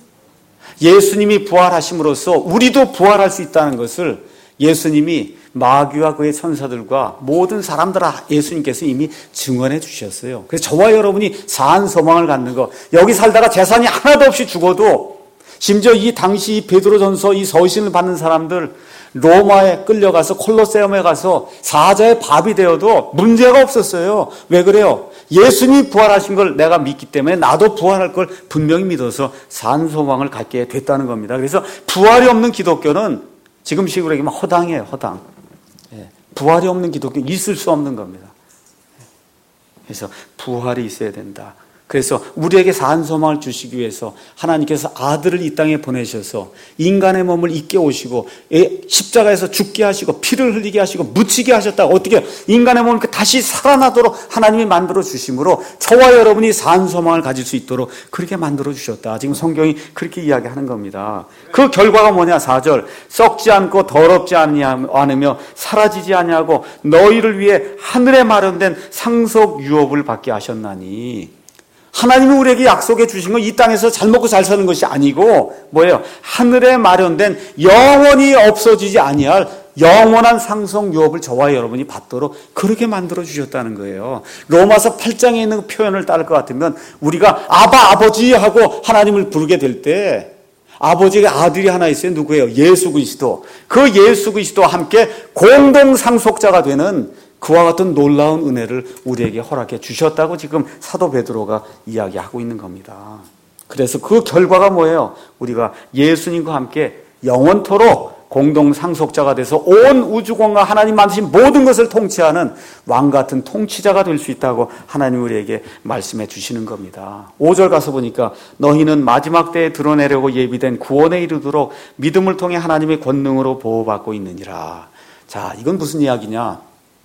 예수님이 부활하심으로써 우리도 부활할 수 있다는 것을 예수님이 마귀와 그의 천사들과 모든 사람들 예수님께서 이미 증언해 주셨어요. 그래서 저와 여러분이 사한 소망을 갖는 것, 여기 살다가 재산이 하나도 없이 죽어도 심지어 이 당시 베드로전서 이 서신을 받는 사람들 로마에 끌려가서 콜로세움에 가서 사자의 밥이 되어도 문제가 없었어요. 왜 그래요? 예수님이 부활하신 걸 내가 믿기 때문에 나도 부활할 걸 분명히 믿어서 산 소망을 갖게 됐다는 겁니다. 그래서 부활이 없는 기독교는 지금 식으로 얘기하면 허당이에요. 허당. 부활이 없는 기독교 있을 수 없는 겁니다. 그래서 부활이 있어야 된다. 그래서 우리에게 산 소망을 주시기 위해서 하나님께서 아들을 이 땅에 보내셔서 인간의 몸을 입게 오시고 십자가에서 죽게 하시고 피를 흘리게 하시고 묻히게 하셨다. 어떻게 인간의 몸을 다시 살아나도록 하나님이 만들어 주심으로 저와 여러분이 산 소망을 가질 수 있도록 그렇게 만들어 주셨다. 지금 성경이 그렇게 이야기하는 겁니다. 그 결과가 뭐냐? 4절 썩지 않고 더럽지 않으며 사라지지 아니하고 너희를 위해 하늘에 마련된 상속 유업을 받게 하셨나니. 하나님이 우리에게 약속해 주신 건 이 땅에서 잘 먹고 잘 사는 것이 아니고 뭐예요? 하늘에 마련된 영원히 없어지지 아니할 영원한 상속 유업을 저와 여러분이 받도록 그렇게 만들어 주셨다는 거예요. 로마서 8장에 있는 그 표현을 따를 것 같으면 우리가 아바 아버지 하고 하나님을 부르게 될 때 아버지의 아들이 하나 있어요. 누구예요? 예수 그리스도. 그 예수 그리스도와 함께 공동 상속자가 되는 그와 같은 놀라운 은혜를 우리에게 허락해 주셨다고 지금 사도 베드로가 이야기하고 있는 겁니다. 그래서 그 결과가 뭐예요? 우리가 예수님과 함께 영원토록 공동 상속자가 돼서 온 우주공과 하나님 만드신 모든 것을 통치하는 왕 같은 통치자가 될 수 있다고 하나님 우리에게 말씀해 주시는 겁니다. 5절 가서 보니까 너희는 마지막 때에 드러내려고 예비된 구원에 이르도록 믿음을 통해 하나님의 권능으로 보호받고 있느니라. 자, 이건 무슨 이야기냐?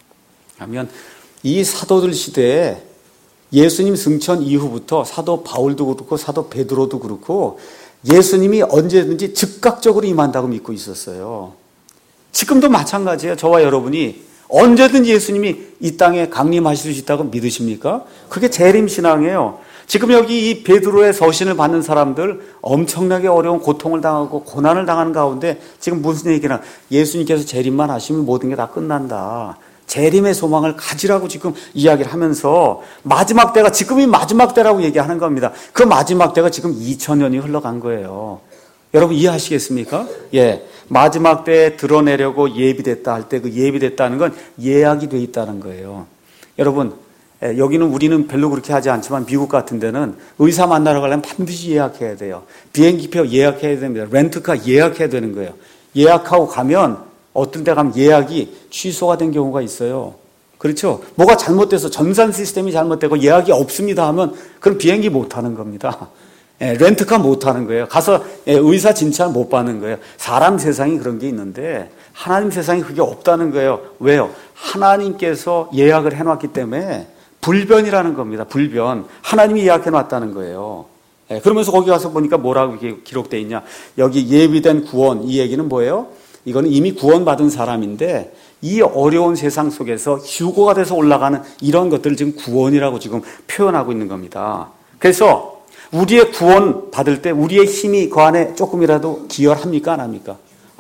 하면 이 사도들 시대에 예수님 승천 이후부터 사도 바울도 그렇고 사도 베드로도 그렇고 예수님이 언제든지 즉각적으로 임한다고 믿고 있었어요. 지금도 마찬가지예요. 저와 여러분이 언제든지 예수님이 이 땅에 강림하실 수 있다고 믿으십니까? 그게 재림신앙이에요. 지금 여기 이 베드로의 서신을 받는 사람들 엄청나게 어려운 고통을 당하고 고난을 당하는 가운데 지금 무슨 얘기나 예수님께서 재림만 하시면 모든 게 다 끝난다. 재림의 소망을 가지라고 지금 이야기를 하면서 마지막 때가 지금이 마지막 때라고 얘기하는 겁니다. 그 마지막 때가 지금 2000년이 흘러간 거예요. 여러분 이해하시겠습니까? 예, 마지막 때에 드러내려고 예비됐다 할 때 그 예비됐다는 건 예약이 돼 있다는 거예요. 여러분 여기는 우리는 별로 그렇게 하지 않지만 미국 같은 데는 의사 만나러 가려면 반드시 예약해야 돼요. 비행기표 예약해야 됩니다. 렌트카 예약해야 되는 거예요. 예약하고 가면 어떤 데 가면 예약이 취소가 된 경우가 있어요. 그렇죠? 뭐가 잘못돼서 전산 시스템이 잘못되고 예약이 없습니다 하면 그럼 비행기 못 타는 겁니다. 렌트카 못 타는 거예요. 가서 의사 진찰 못 받는 거예요. 사람 세상이 그런 게 있는데 하나님 세상이 그게 없다는 거예요. 왜요? 하나님께서 예약을 해놨기 때문에 불변이라는 겁니다. 불변. 하나님이 예약해놨다는 거예요. 그러면서 거기 가서 보니까 뭐라고 기록되어 있냐. 여기 예비된 구원, 이 얘기는 뭐예요? 이거는 이미 구원받은 사람인데 이 어려운 세상 속에서 휴거가 돼서 올라가는 이런 것들을 지금 구원이라고 지금 표현하고 있는 겁니다. 그래서 우리의 구원 받을 때 우리의 힘이 그 안에 조금이라도 기여합니까? 안 합니까?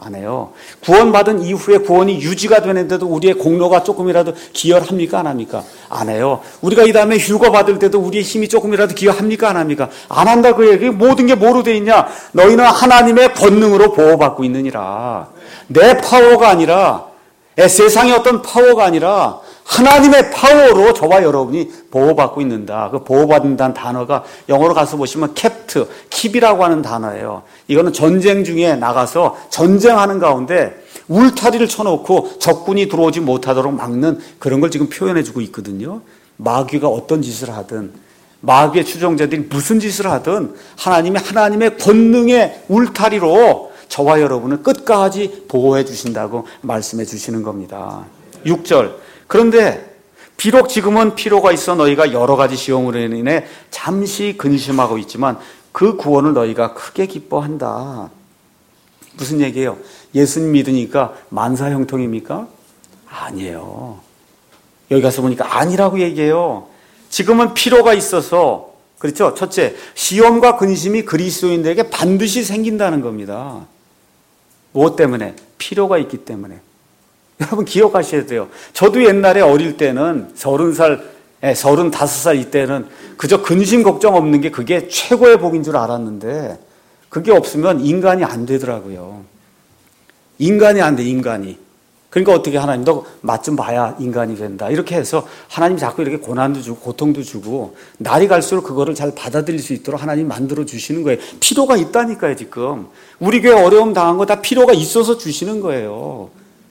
안 해요. 구원받은 이후에 구원이 유지가 되는데도 우리의 공로가 조금이라도 기여합니까? 안 합니까? 안 해요. 우리가 이 다음에 휴거 받을 때도 우리의 힘이 조금이라도 기여합니까? 안 합니까? 안 한다 그 얘기. 모든 게 뭐로 돼 있냐? 너희는 하나님의 권능으로 보호받고 있느니라. 내 파워가 아니라 세상의 어떤 파워가 아니라 하나님의 파워로 저와 여러분이 보호받고 있는다. 그 보호받는다는 단어가 영어로 가서 보시면 킵이라고 하는 단어예요. 이거는 전쟁 중에 나가서 전쟁하는 가운데 울타리를 쳐놓고 적군이 들어오지 못하도록 막는 그런 걸 지금 표현해주고 있거든요. 마귀가 어떤 짓을 하든 마귀의 추종자들이 무슨 짓을 하든 하나님의 권능의 울타리로 저와 여러분을 끝까지 보호해 주신다고 말씀해 주시는 겁니다. 6절. 그런데 비록 지금은 필요가 있어 너희가 여러 가지 시험으로 인해 잠시 근심하고 있지만 그 구원을 너희가 크게 기뻐한다. 무슨 얘기예요? 예수님 믿으니까 만사형통입니까? 아니에요. 여기 가서 보니까 아니라고 얘기해요. 지금은 필요가 있어서, 그렇죠? 첫째, 시험과 근심이 그리스도인들에게 반드시 생긴다는 겁니다. 무엇 때문에? 필요가 있기 때문에. 여러분 기억하셔야 돼요. 저도 옛날에 어릴 때는 30살, 35살 이때는 그저 근심 걱정 없는 게 그게 최고의 복인 줄 알았는데 그게 없으면 인간이 안 되더라고요. 인간이 안 돼, 인간이. 그러니까 어떻게 하나님 너 맛 좀 봐야 인간이 된다. 이렇게 해서 하나님 자꾸 이렇게 고난도 주고 고통도 주고 날이 갈수록 그거를 잘 받아들일 수 있도록 하나님 만들어 주시는 거예요. 필요가 있다니까요, 지금. 우리 교회 어려움 당한 거 다 필요가 있어서 주시는 거예요.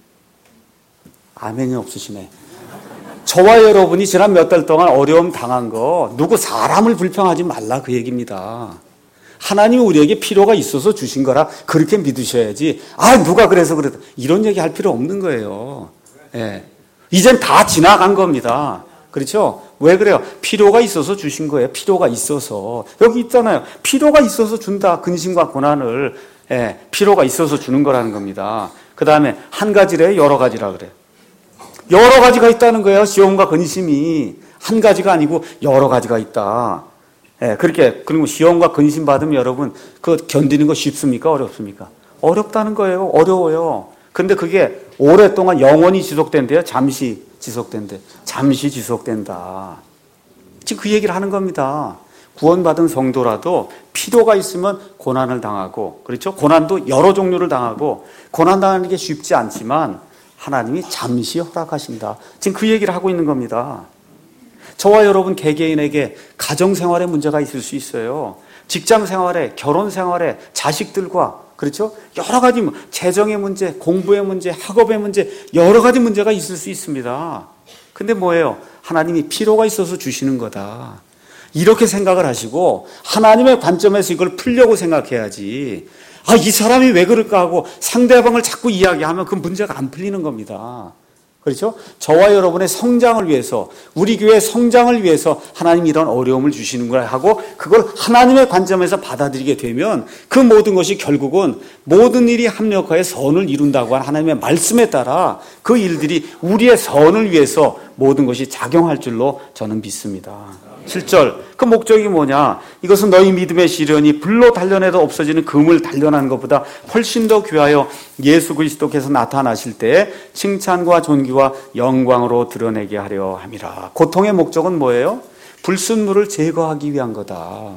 아멘이 없으시네. 저와 여러분이 지난 몇 달 동안 어려움 당한 거 누구 사람을 불평하지 말라 그 얘기입니다. 하나님이 우리에게 필요가 있어서 주신 거라 그렇게 믿으셔야지. 누가 그래서 그랬다. 이런 얘기 할 필요 없는 거예요. 예. 이젠 다 지나간 겁니다. 그렇죠? 왜 그래요? 필요가 있어서 주신 거예요. 필요가 있어서. 여기 있잖아요. 필요가 있어서 준다. 근심과 고난을. 예. 필요가 있어서 주는 거라는 겁니다. 그 다음에 한 가지래, 여러 가지라 그래. 여러 가지가 있다는 거예요. 시험과 근심이. 한 가지가 아니고 여러 가지가 있다. 예, 그렇게, 그리고 시험과 근심 받으면 여러분, 그거 견디는 거 쉽습니까? 어렵습니까? 어렵다는 거예요. 어려워요. 근데 그게 오랫동안 영원히 지속된대요. 잠시 지속된대. 잠시 지속된다. 지금 그 얘기를 하는 겁니다. 구원받은 성도라도 필요가 있으면 고난을 당하고, 그렇죠? 고난도 여러 종류를 당하고, 고난 당하는 게 쉽지 않지만, 하나님이 잠시 허락하신다. 지금 그 얘기를 하고 있는 겁니다. 저와 여러분 개개인에게 가정생활에 문제가 있을 수 있어요. 직장생활에, 결혼생활에, 자식들과, 그렇죠? 여러 가지 재정의 문제, 공부의 문제, 학업의 문제, 여러 가지 문제가 있을 수 있습니다. 근데 뭐예요? 하나님이 필요가 있어서 주시는 거다. 이렇게 생각을 하시고 하나님의 관점에서 이걸 풀려고 생각해야지. 이 사람이 왜 그럴까 하고 상대방을 자꾸 이야기하면 그 문제가 안 풀리는 겁니다. 그렇죠? 저와 여러분의 성장을 위해서, 우리 교회의 성장을 위해서 하나님이 이런 어려움을 주시는 걸 하고 그걸 하나님의 관점에서 받아들이게 되면 그 모든 것이 결국은 모든 일이 합력하여 선을 이룬다고 하는 하나님의 말씀에 따라 그 일들이 우리의 선을 위해서 모든 것이 작용할 줄로 저는 믿습니다. 7절. 그 목적이 뭐냐? 이것은 너희 믿음의 시련이 불로 단련해도 없어지는 금을 단련하는 것보다 훨씬 더 귀하여 예수 그리스도께서 나타나실 때 칭찬과 존귀와 영광으로 드러내게 하려 함이라. 고통의 목적은 뭐예요? 불순물을 제거하기 위한 거다.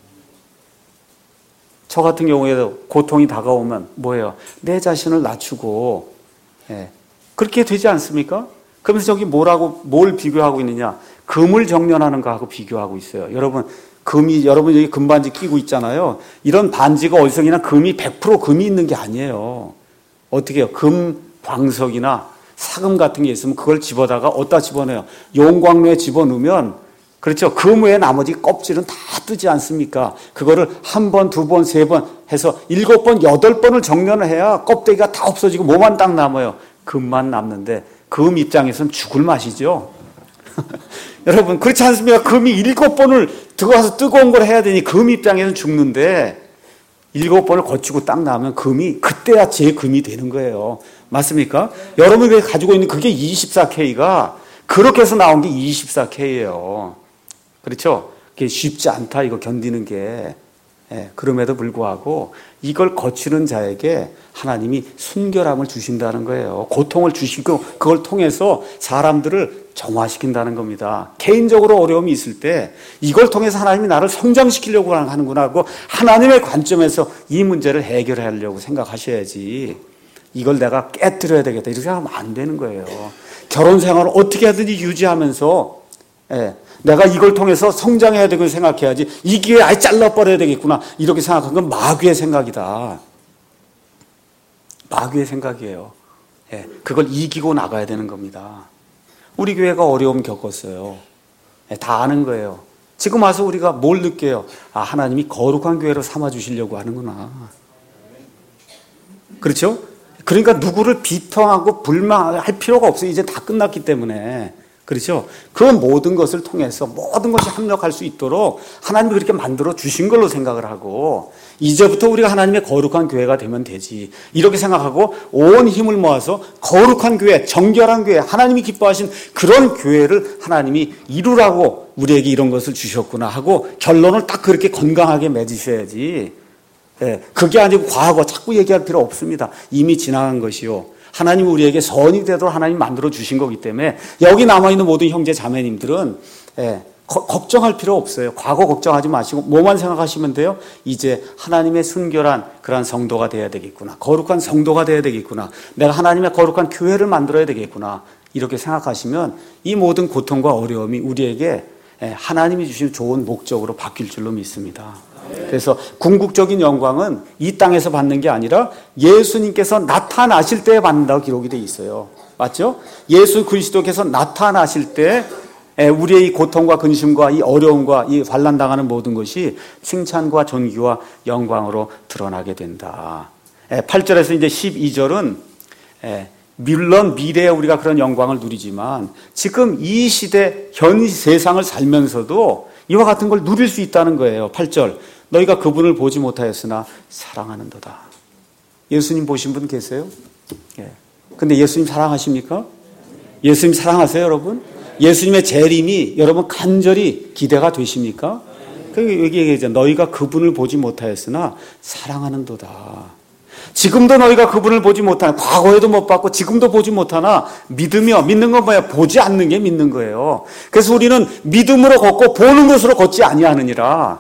저 같은 경우에도 고통이 다가오면 뭐예요? 내 자신을 낮추고, 그렇게 되지 않습니까? 그러면서 저기 뭘 비교하고 있느냐? 금을 정련하는 거하고 비교하고 있어요. 여러분 여기 금반지 끼고 있잖아요. 이런 반지가 어디서 그냥 100% 금이 있는 게 아니에요. 어떻게 해요? 금 광석이나 사금 같은 게 있으면 그걸 집어다가 어디다 집어넣어요? 용광로에 집어넣으면, 그렇죠? 금 외에 나머지 껍질은 다 뜨지 않습니까? 그거를 한 번, 두 번, 세 번 해서 7번, 8번을 정련을 해야 껍데기가 다 없어지고 뭐만 딱 남아요. 금만 남는데 금 입장에서는 죽을 맛이죠. 여러분 그렇지 않습니까? 금이 7번을 들어가서 뜨거운 걸 해야 되니 금 입장에서는 죽는데 7번을 거치고 딱 나오면 금이 그때야 제 금이 되는 거예요. 맞습니까? 여러분이 가지고 있는 그게 24K가 그렇게 해서 나온 게 24K예요. 그렇죠? 그게 쉽지 않다 이거 견디는 게. 그럼에도 불구하고 이걸 거치는 자에게 하나님이 순결함을 주신다는 거예요. 고통을 주시고 그걸 통해서 사람들을 정화시킨다는 겁니다. 개인적으로 어려움이 있을 때 이걸 통해서 하나님이 나를 성장시키려고 하는구나 하고 하나님의 관점에서 이 문제를 해결하려고 생각하셔야지, 이걸 내가 깨뜨려야 되겠다 이렇게 생각하면 안 되는 거예요. 결혼 생활을 어떻게 하든지 유지하면서 내가 이걸 통해서 성장해야 되고 생각해야지, 이 기회에 아예 잘라버려야 되겠구나 이렇게 생각한 건 마귀의 생각이다. 마귀의 생각이에요. 그걸 이기고 나가야 되는 겁니다. 우리 교회가 어려움 겪었어요. 다 아는 거예요. 지금 와서 우리가 뭘 느껴요? 하나님이 거룩한 교회로 삼아주시려고 하는구나. 그렇죠? 그러니까 누구를 비평하고 불만할 필요가 없어요. 이제 다 끝났기 때문에. 그렇죠? 그 모든 것을 통해서 모든 것이 합력할 수 있도록 하나님이 그렇게 만들어 주신 걸로 생각을 하고, 이제부터 우리가 하나님의 거룩한 교회가 되면 되지 이렇게 생각하고 온 힘을 모아서 거룩한 교회, 정결한 교회, 하나님이 기뻐하신 그런 교회를 하나님이 이루라고 우리에게 이런 것을 주셨구나 하고 결론을 딱 그렇게 건강하게 맺으셔야지. 그게 아니고 과거 자꾸 얘기할 필요 없습니다. 이미 지나간 것이요, 하나님이 우리에게 선이 되도록 하나님이 만들어 주신 거기 때문에 여기 남아있는 모든 형제 자매님들은 걱정할 필요 없어요. 과거 걱정하지 마시고 뭐만 생각하시면 돼요? 이제 하나님의 순결한 그러한 성도가 돼야 되겠구나, 거룩한 성도가 돼야 되겠구나, 내가 하나님의 거룩한 교회를 만들어야 되겠구나 이렇게 생각하시면 이 모든 고통과 어려움이 우리에게 하나님이 주신 좋은 목적으로 바뀔 줄로 믿습니다. 그래서 궁극적인 영광은 이 땅에서 받는 게 아니라 예수님께서 나타나실 때 받는다고 기록이 되어 있어요. 맞죠? 예수 그리스도께서 나타나실 때 우리의 이 고통과 근심과 이 어려움과 이 환난당하는 모든 것이 칭찬과 존귀와 영광으로 드러나게 된다. 8절에서 이제 12절은 물론 미래에 우리가 그런 영광을 누리지만 지금 이 시대 현 세상을 살면서도 이와 같은 걸 누릴 수 있다는 거예요. 8절, 너희가 그분을 보지 못하였으나 사랑하는도다. 예수님 보신 분 계세요? 근데 예수님 사랑하십니까? 예수님 사랑하세요, 여러분? 예수님의 재림이 여러분 간절히 기대가 되십니까? 여기 얘기하죠. 너희가 그분을 보지 못하였으나 사랑하는도다. 지금도 너희가 그분을 보지 못하나, 과거에도 못 봤고 지금도 보지 못하나 믿으며, 믿는 건 뭐야? 보지 않는 게 믿는 거예요. 그래서 우리는 믿음으로 걷고 보는 것으로 걷지 아니하느니라.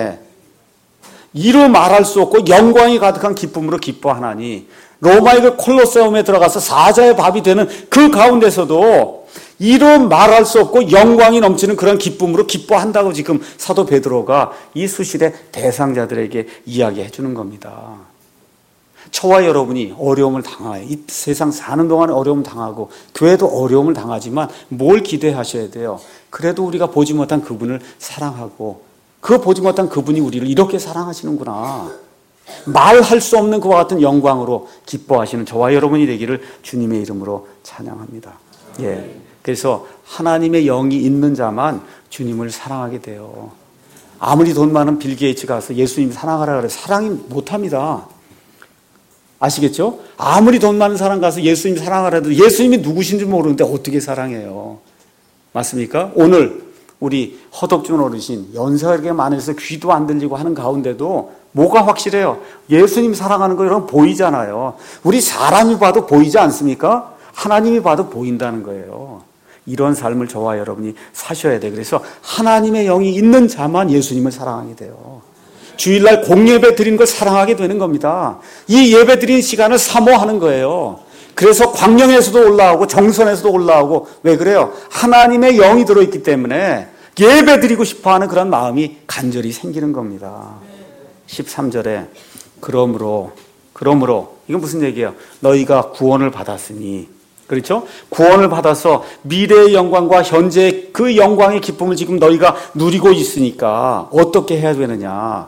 이루 말할 수 없고 영광이 가득한 기쁨으로 기뻐하나니, 로마의 그 콜로세움에 들어가서 사자의 밥이 되는 그 가운데서도 이루 말할 수 없고 영광이 넘치는 그런 기쁨으로 기뻐한다고 지금 사도 베드로가 이 수시대 대상자들에게 이야기해 주는 겁니다. 저와 여러분이 어려움을 당해요. 이 세상 사는 동안에 어려움을 당하고 교회도 어려움을 당하지만 뭘 기대하셔야 돼요? 그래도 우리가 보지 못한 그분을 사랑하고 그 보지 못한 그분이 우리를 이렇게 사랑하시는구나, 말할 수 없는 그와 같은 영광으로 기뻐하시는 저와 여러분이 되기를 주님의 이름으로 찬양합니다. 그래서 하나님의 영이 있는 자만 주님을 사랑하게 돼요. 아무리 돈 많은 빌 게이츠가 가서 예수님 사랑하라 그래, 사랑이 못합니다. 아시겠죠? 아무리 돈 많은 사람 가서 예수님 사랑하라 해도 예수님이 누구신지 모르는데 어떻게 사랑해요? 맞습니까? 오늘 우리 허덕준 어르신 연세가 이렇게 많아서 귀도 안 들리고 하는 가운데도 뭐가 확실해요? 예수님 사랑하는 거 여러분 보이잖아요. 우리 사람이 봐도 보이지 않습니까? 하나님이 봐도 보인다는 거예요. 이런 삶을 저와 여러분이 사셔야 돼요. 그래서 하나님의 영이 있는 자만 예수님을 사랑하게 돼요. 주일날 공예배 드리는 걸 사랑하게 되는 겁니다. 이 예배 드리는 시간을 사모하는 거예요. 그래서 광명에서도 올라오고 정선에서도 올라오고, 왜 그래요? 하나님의 영이 들어있기 때문에 예배 드리고 싶어하는 그런 마음이 간절히 생기는 겁니다. 13절에 그러므로 이건 무슨 얘기예요? 너희가 구원을 받았으니, 그렇죠? 구원을 받아서 미래의 영광과 현재의 그 영광의 기쁨을 지금 너희가 누리고 있으니까 어떻게 해야 되느냐?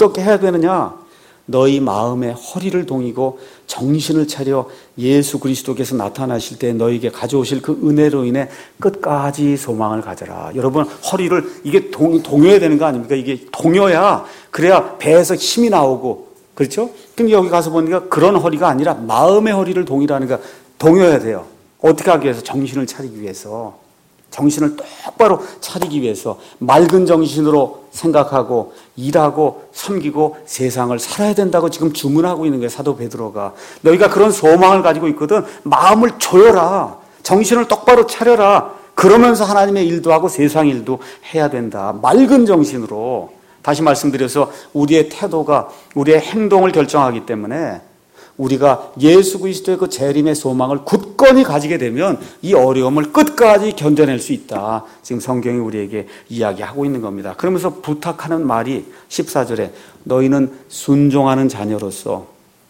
너희 마음의 허리를 동이고 정신을 차려 예수 그리스도께서 나타나실 때 너희에게 가져오실 그 은혜로 인해 끝까지 소망을 가져라. 여러분, 허리를 이게 동요해야 되는 거 아닙니까? 이게 동요야. 그래야 배에서 힘이 나오고, 그렇죠? 근데 여기 가서 보니까 그런 허리가 아니라 마음의 허리를 동이라는 거, 동요해야 돼요. 어떻게 하기 위해서? 정신을 차리기 위해서. 정신을 똑바로 차리기 위해서 맑은 정신으로 생각하고 일하고 섬기고 세상을 살아야 된다고 지금 주문하고 있는 거예요. 사도 베드로가. 너희가 그런 소망을 가지고 있거든. 마음을 조여라. 정신을 똑바로 차려라. 그러면서 하나님의 일도 하고 세상 일도 해야 된다. 맑은 정신으로. 다시 말씀드려서 우리의 태도가 우리의 행동을 결정하기 때문에 우리가 예수 그리스도의 그 재림의 소망을 굳건히 가지게 되면 이 어려움을 끝까지 견뎌낼 수 있다. 지금 성경이 우리에게 이야기하고 있는 겁니다. 그러면서 부탁하는 말이 14절에 너희는 순종하는 자녀로서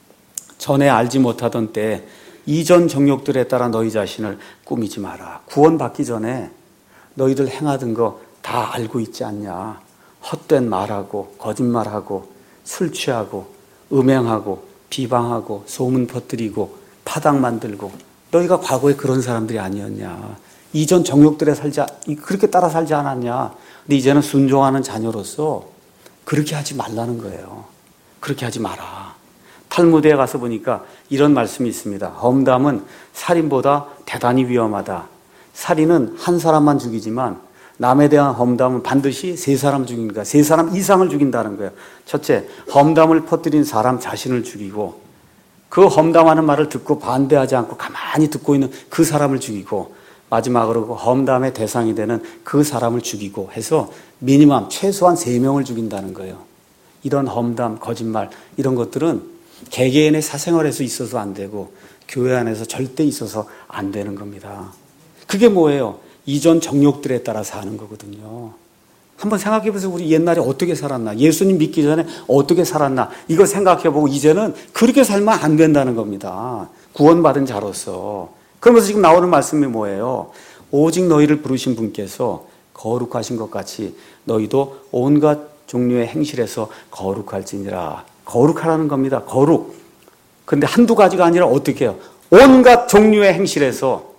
전에 알지 못하던 때 이전 정욕들에 따라 너희 자신을 꾸미지 마라. 구원받기 전에 너희들 행하던 거 다 알고 있지 않냐. 헛된 말하고 거짓말하고 술 취하고 음행하고 비방하고 소문 퍼뜨리고 파당 만들고 너희가 과거에 그런 사람들이 아니었냐. 이전 정욕들에 그렇게 따라 살지 않았냐. 근데 이제는 순종하는 자녀로서 그렇게 하지 말라는 거예요. 그렇게 하지 마라. 탈무드에 가서 보니까 이런 말씀이 있습니다. 험담은 살인보다 대단히 위험하다. 살인은 한 사람만 죽이지만 남에 대한 험담은 반드시 세 사람 죽이니까 세 사람 이상을 죽인다는 거예요. 첫째, 험담을 퍼뜨린 사람 자신을 죽이고 그 험담하는 말을 듣고 반대하지 않고 가만히 듣고 있는 그 사람을 죽이고 마지막으로 그 험담의 대상이 되는 그 사람을 죽이고 해서 미니멈 최소한 3명을 죽인다는 거예요. 이런 험담, 거짓말 이런 것들은 개개인의 사생활에서 있어서 안 되고 교회 안에서 절대 있어서 안 되는 겁니다. 그게 뭐예요? 이전 정욕들에 따라 사는 거거든요. 한번 생각해 보세요. 우리 옛날에 어떻게 살았나? 예수님 믿기 전에 어떻게 살았나? 이거 생각해 보고 이제는 그렇게 살면 안 된다는 겁니다. 구원받은 자로서. 그러면서 지금 나오는 말씀이 뭐예요? 오직 너희를 부르신 분께서 거룩하신 것 같이 너희도 온갖 종류의 행실에서 거룩할지니라. 거룩하라는 겁니다. 거룩. 그런데 한두 가지가 아니라 어떻게 해요? 온갖 종류의 행실에서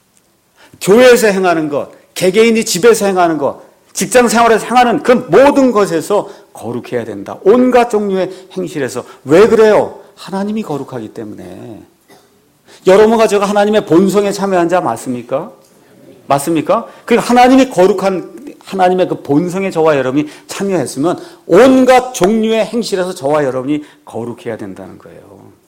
교회에서 행하는 것, 개개인이 집에서 행하는 것, 직장 생활에서 행하는 그 모든 것에서 거룩해야 된다. 온갖 종류의 행실에서. 왜 그래요? 하나님이 거룩하기 때문에. 여러분과 제가 하나님의 본성에 참여한 자 맞습니까? 맞습니까? 그 하나님이 거룩한 하나님의 그 본성에 저와 여러분이 참여했으면 온갖 종류의 행실에서 저와 여러분이 거룩해야 된다는 거예요.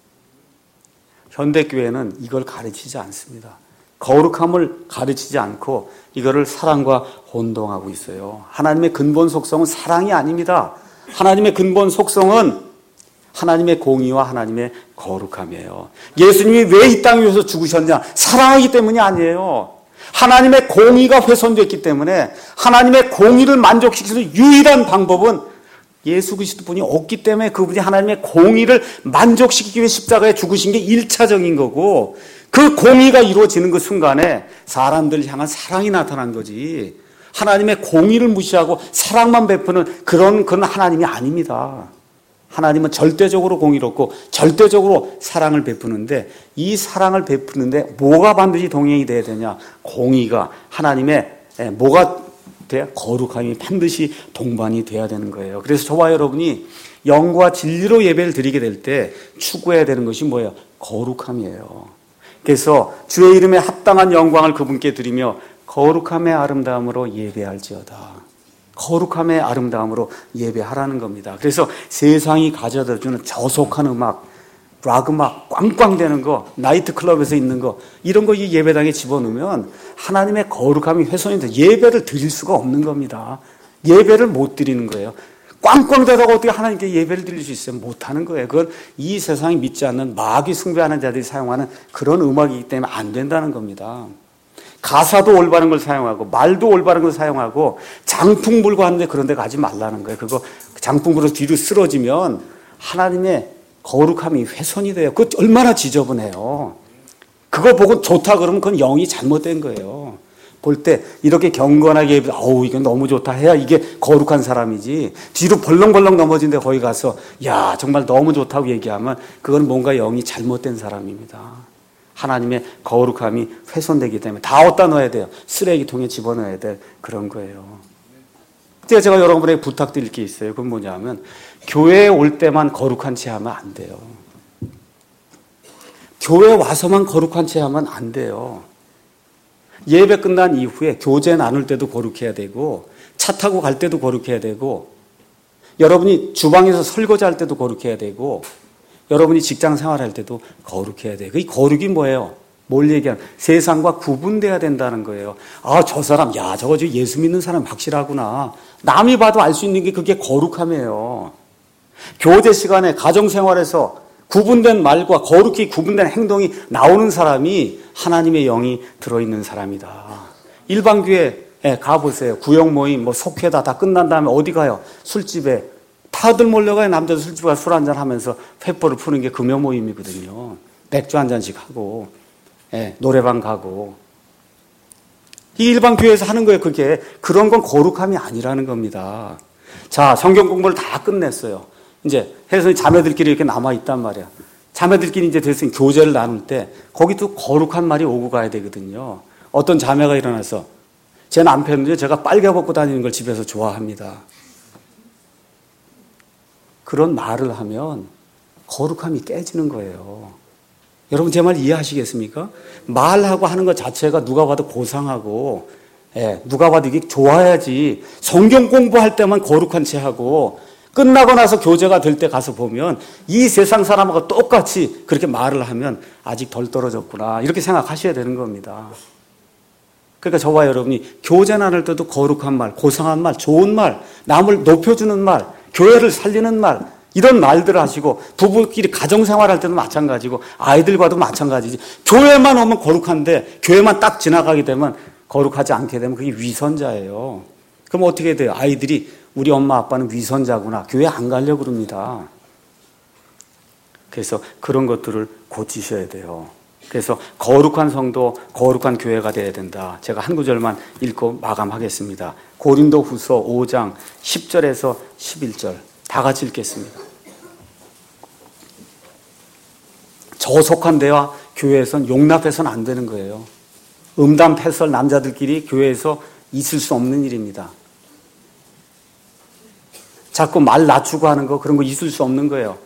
현대교회는 이걸 가르치지 않습니다. 거룩함을 가르치지 않고 이거를 사랑과 혼동하고 있어요. 하나님의 근본 속성은 사랑이 아닙니다. 하나님의 근본 속성은 하나님의 공의와 하나님의 거룩함이에요. 예수님이 왜 이 땅 위에서 죽으셨냐? 사랑하기 때문이 아니에요. 하나님의 공의가 훼손됐기 때문에 하나님의 공의를 만족시키는 유일한 방법은 예수 그리스도뿐이 없기 때문에 그분이 하나님의 공의를 만족시키기 위해 십자가에 죽으신 게 1차적인 거고 그 공의가 이루어지는 그 순간에 사람들 향한 사랑이 나타난 거지. 하나님의 공의를 무시하고 사랑만 베푸는 그런 하나님이 아닙니다. 하나님은 절대적으로 공의롭고 절대적으로 사랑을 베푸는데 이 사랑을 베푸는데 뭐가 반드시 동행이 돼야 되냐? 공의가 하나님의 뭐가 돼야? 거룩함이 반드시 동반이 돼야 되는 거예요. 그래서 저와 여러분이 영과 진리로 예배를 드리게 될 때 추구해야 되는 것이 뭐예요? 거룩함이에요. 그래서 주의 이름에 합당한 영광을 그분께 드리며 거룩함의 아름다움으로 예배할지어다. 거룩함의 아름다움으로 예배하라는 겁니다. 그래서 세상이 가져다주는 저속한 음악, 락 음악, 꽝꽝대는 거, 나이트클럽에서 있는 거 이런 거 이 예배당에 집어넣으면 하나님의 거룩함이 훼손이 돼 예배를 드릴 수가 없는 겁니다. 예배를 못 드리는 거예요. 꽝꽝대다가 어떻게 하나님께 예배를 드릴 수 있어요? 못하는 거예요. 그건 이 세상이 믿지 않는 마귀 숭배하는 자들이 사용하는 그런 음악이기 때문에 안 된다는 겁니다. 가사도 올바른 걸 사용하고 말도 올바른 걸 사용하고 장풍 불고 하는데 그런 데 가지 말라는 거예요. 그거 장풍 불어서 뒤로 쓰러지면 하나님의 거룩함이 훼손이 돼요. 그거 얼마나 지저분해요. 그거 보고 좋다 그러면 그건 영이 잘못된 거예요. 볼 때 이렇게 경건하게 어우 이건 너무 좋다 해야 이게 거룩한 사람이지 뒤로 벌렁벌렁 넘어진데 거기 가서 야 정말 너무 좋다고 얘기하면 그건 뭔가 영이 잘못된 사람입니다. 하나님의 거룩함이 훼손되기 때문에 다 어디다 넣어야 돼요? 쓰레기통에 집어넣어야 될 그런 거예요. 제가 여러분에게 부탁드릴 게 있어요. 그건 뭐냐면 교회에 올 때만 거룩한 채 하면 안 돼요. 교회에 와서만 거룩한 채 하면 안 돼요. 예배 끝난 이후에 교제 나눌 때도 거룩해야 되고 차 타고 갈 때도 거룩해야 되고 여러분이 주방에서 설거지할 때도 거룩해야 되고 여러분이 직장 생활할 때도 거룩해야 돼요. 이 거룩이 뭐예요? 뭘 얘기하는? 세상과 구분돼야 된다는 거예요. 아, 저 사람, 야, 저거 예수 믿는 사람 확실하구나. 남이 봐도 알 수 있는 게 그게 거룩함이에요. 교제 시간에 가정생활에서 구분된 말과 거룩히 구분된 행동이 나오는 사람이 하나님의 영이 들어있는 사람이다. 일반교회에 가보세요. 구역 모임, 뭐 속회다 다 끝난 다음에 어디 가요? 술집에. 다들 몰려가요. 남자들 술집에 가서 술 한잔 하면서 횃불을 푸는 게 금요 모임이거든요. 맥주 한 잔씩 하고, 노래방 가고. 이 일반 교회에서 하는 거예요. 그게. 그런 건 거룩함이 아니라는 겁니다. 자, 성경 공부를 다 끝냈어요. 이제 해서 자매들끼리 이렇게 남아있단 말이야. 자매들끼리 이제 됐으니 교제를 나눌 때 거기도 거룩한 말이 오고 가야 되거든요. 어떤 자매가 일어나서 제 남편은요, 제가 빨개 벗고 다니는 걸 집에서 좋아합니다. 그런 말을 하면 거룩함이 깨지는 거예요. 여러분 제 말 이해하시겠습니까? 말하고 하는 것 자체가 누가 봐도 고상하고 누가 봐도 이게 좋아야지. 성경 공부할 때만 거룩한 채 하고 끝나고 나서 교제가 될 때 가서 보면 이 세상 사람하고 똑같이 그렇게 말을 하면 아직 덜 떨어졌구나 이렇게 생각하셔야 되는 겁니다. 그러니까 저와 여러분이 교제 나눌 때도 거룩한 말, 고상한 말, 좋은 말, 남을 높여주는 말, 교회를 살리는 말 이런 말들을 하시고 부부끼리 가정생활할 때도 마찬가지고 아이들과도 마찬가지지. 교회만 오면 거룩한데 교회만 딱 지나가게 되면 거룩하지 않게 되면 그게 위선자예요. 그럼 어떻게 돼요? 아이들이 우리 엄마 아빠는 위선자구나. 교회 안 가려고 그럽니다. 그래서 그런 것들을 고치셔야 돼요. 그래서 거룩한 성도, 거룩한 교회가 되어야 된다. 제가 한 구절만 읽고 마감하겠습니다. 고린도 후서 5장 10절에서 11절 다 같이 읽겠습니다. 저속한 대화 교회에선 용납해서는 안 되는 거예요. 음담 패설 남자들끼리 교회에서 있을 수 없는 일입니다. 자꾸 말 낮추고 하는 거 그런 거 있을 수 없는 거예요.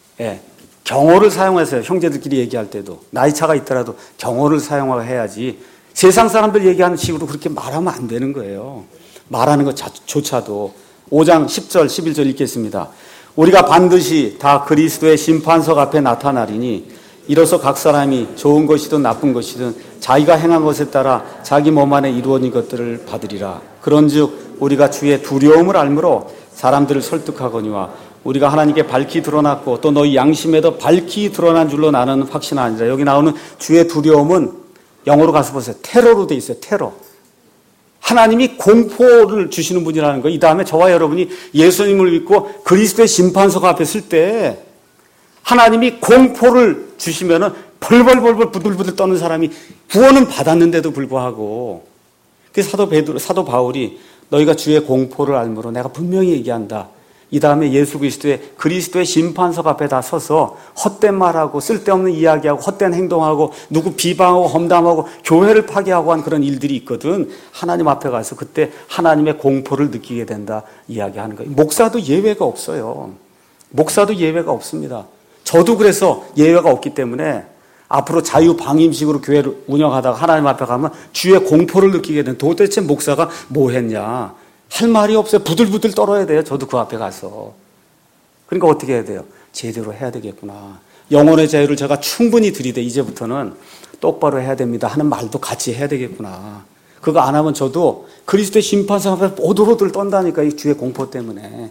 경어를 사용하세요. 형제들끼리 얘기할 때도. 나이 차가 있더라도 경어를 사용해야지 세상 사람들 얘기하는 식으로 그렇게 말하면 안 되는 거예요. 말하는 것조차도. 5장 10절 11절 읽겠습니다. 우리가 반드시 다 그리스도의 심판석 앞에 나타나리니 이로써 각 사람이 좋은 것이든 나쁜 것이든 자기가 행한 것에 따라 자기 몸 안에 이루어진 것들을 받으리라. 그런즉 우리가 주의 두려움을 알므로 사람들을 설득하거니와 우리가 하나님께 밝히 드러났고 또 너희 양심에도 밝히 드러난 줄로 나는 확신하니라. 여기 나오는 주의 두려움은 영어로 가서 보세요. 테러로 돼 있어요. 테러. 하나님이 공포를 주시는 분이라는 거예요. 이 다음에 저와 여러분이 예수님을 믿고 그리스도의 심판석 앞에 설 때 하나님이 공포를 주시면은 벌벌벌벌 부들부들 떠는 사람이 구원은 받았는데도 불구하고 그래서 사도 바울이 너희가 주의 공포를 알므로 내가 분명히 얘기한다. 이 다음에 예수 그리스도의 심판석 앞에 다 서서 헛된 말하고 쓸데없는 이야기하고 헛된 행동하고 누구 비방하고 험담하고 교회를 파괴하고 한 그런 일들이 있거든. 하나님 앞에 가서 그때 하나님의 공포를 느끼게 된다 이야기하는 거예요. 목사도 예외가 없어요. 목사도 예외가 없습니다. 저도 그래서 예외가 없기 때문에 앞으로 자유방임식으로 교회를 운영하다가 하나님 앞에 가면 주의 공포를 느끼게 된 도대체 목사가 뭐 했냐. 할 말이 없어요. 부들부들 떨어야 돼요. 저도 그 앞에 가서. 그러니까 어떻게 해야 돼요? 제대로 해야 되겠구나. 영혼의 자유를 제가 충분히 드리되 이제부터는 똑바로 해야 됩니다 하는 말도 같이 해야 되겠구나. 그거 안 하면 저도 그리스도의 심판상 앞에 오돌오돌 떤다니까 이 주의 공포 때문에.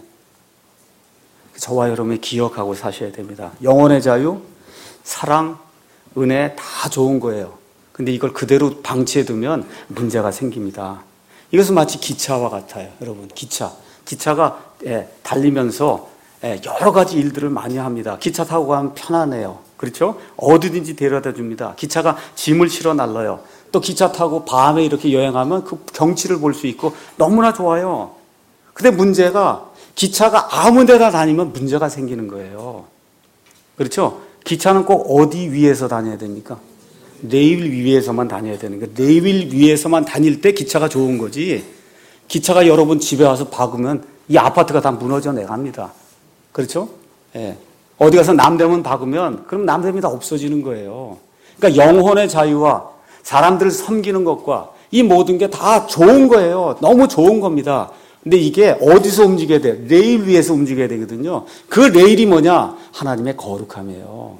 저와 여러분이 기억하고 사셔야 됩니다. 영혼의 자유, 사랑, 은혜 다 좋은 거예요. 근데 이걸 그대로 방치해두면 문제가 생깁니다. 이것은 마치 기차와 같아요. 여러분, 기차가 달리면서 여러 가지 일들을 많이 합니다. 기차 타고 가면 편하네요. 그렇죠? 어디든지 데려다 줍니다. 기차가 짐을 실어 날라요. 또 기차 타고 밤에 이렇게 여행하면 그 경치를 볼 수 있고 너무나 좋아요. 근데 문제가 기차가 아무 데나 다니면 문제가 생기는 거예요. 그렇죠? 기차는 꼭 어디 위에서 다녀야 됩니까? 레일 위에서만 다녀야 되는 거예요. 레일 위에서만 다닐 때 기차가 좋은 거지. 기차가 여러분 집에 와서 박으면 이 아파트가 다 무너져 내갑니다. 그렇죠? 예. 어디 가서 남대문 박으면 그럼 남대문이 다 없어지는 거예요. 그러니까 영혼의 자유와 사람들을 섬기는 것과 이 모든 게 다 좋은 거예요. 너무 좋은 겁니다. 근데 이게 어디서 움직여야 돼요? 레일 위에서 움직여야 되거든요. 그 레일이 뭐냐? 하나님의 거룩함이에요.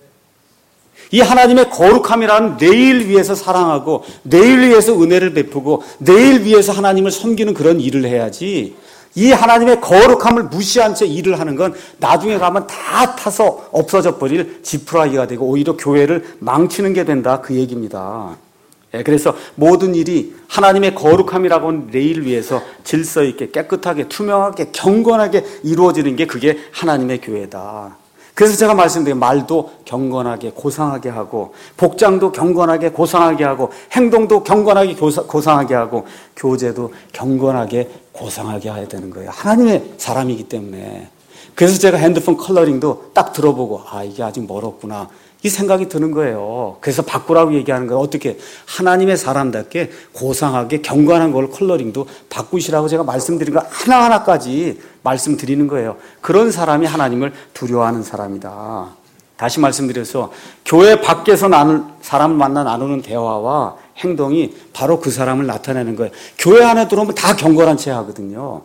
이 하나님의 거룩함이라는 레일 위에서 사랑하고 레일 위에서 은혜를 베푸고 레일 위에서 하나님을 섬기는 그런 일을 해야지, 이 하나님의 거룩함을 무시한 채 일을 하는 건 나중에 가면 다 타서 없어져 버릴 지푸라기가 되고 오히려 교회를 망치는 게 된다, 그 얘기입니다. 그래서 모든 일이 하나님의 거룩함이라고 하는 레일 위에서 질서 있게 깨끗하게 투명하게 경건하게 이루어지는 게 그게 하나님의 교회다. 그래서 제가 말씀드린 말도 경건하게 고상하게 하고 복장도 경건하게 고상하게 하고 행동도 경건하게 고상하게 하고 교제도 경건하게 고상하게 해야 되는 거예요. 하나님의 사람이기 때문에. 그래서 제가 핸드폰 컬러링도 딱 들어보고 이게 아직 멀었구나 이 생각이 드는 거예요. 그래서 바꾸라고 얘기하는 거예요. 어떻게 하나님의 사람답게 고상하게 경건한 걸 컬러링도 바꾸시라고 제가 말씀드린 거 하나하나까지 말씀드리는 거예요. 그런 사람이 하나님을 두려워하는 사람이다. 다시 말씀드려서 교회 밖에서 사람을 만나 나누는 대화와 행동이 바로 그 사람을 나타내는 거예요. 교회 안에 들어오면 다 경건한 채 하거든요.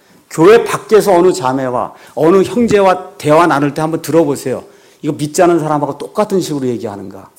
교회 밖에서 어느 자매와 어느 형제와 대화 나눌 때 한번 들어보세요. 이거 믿지 않는 사람하고 똑같은 식으로 얘기하는가?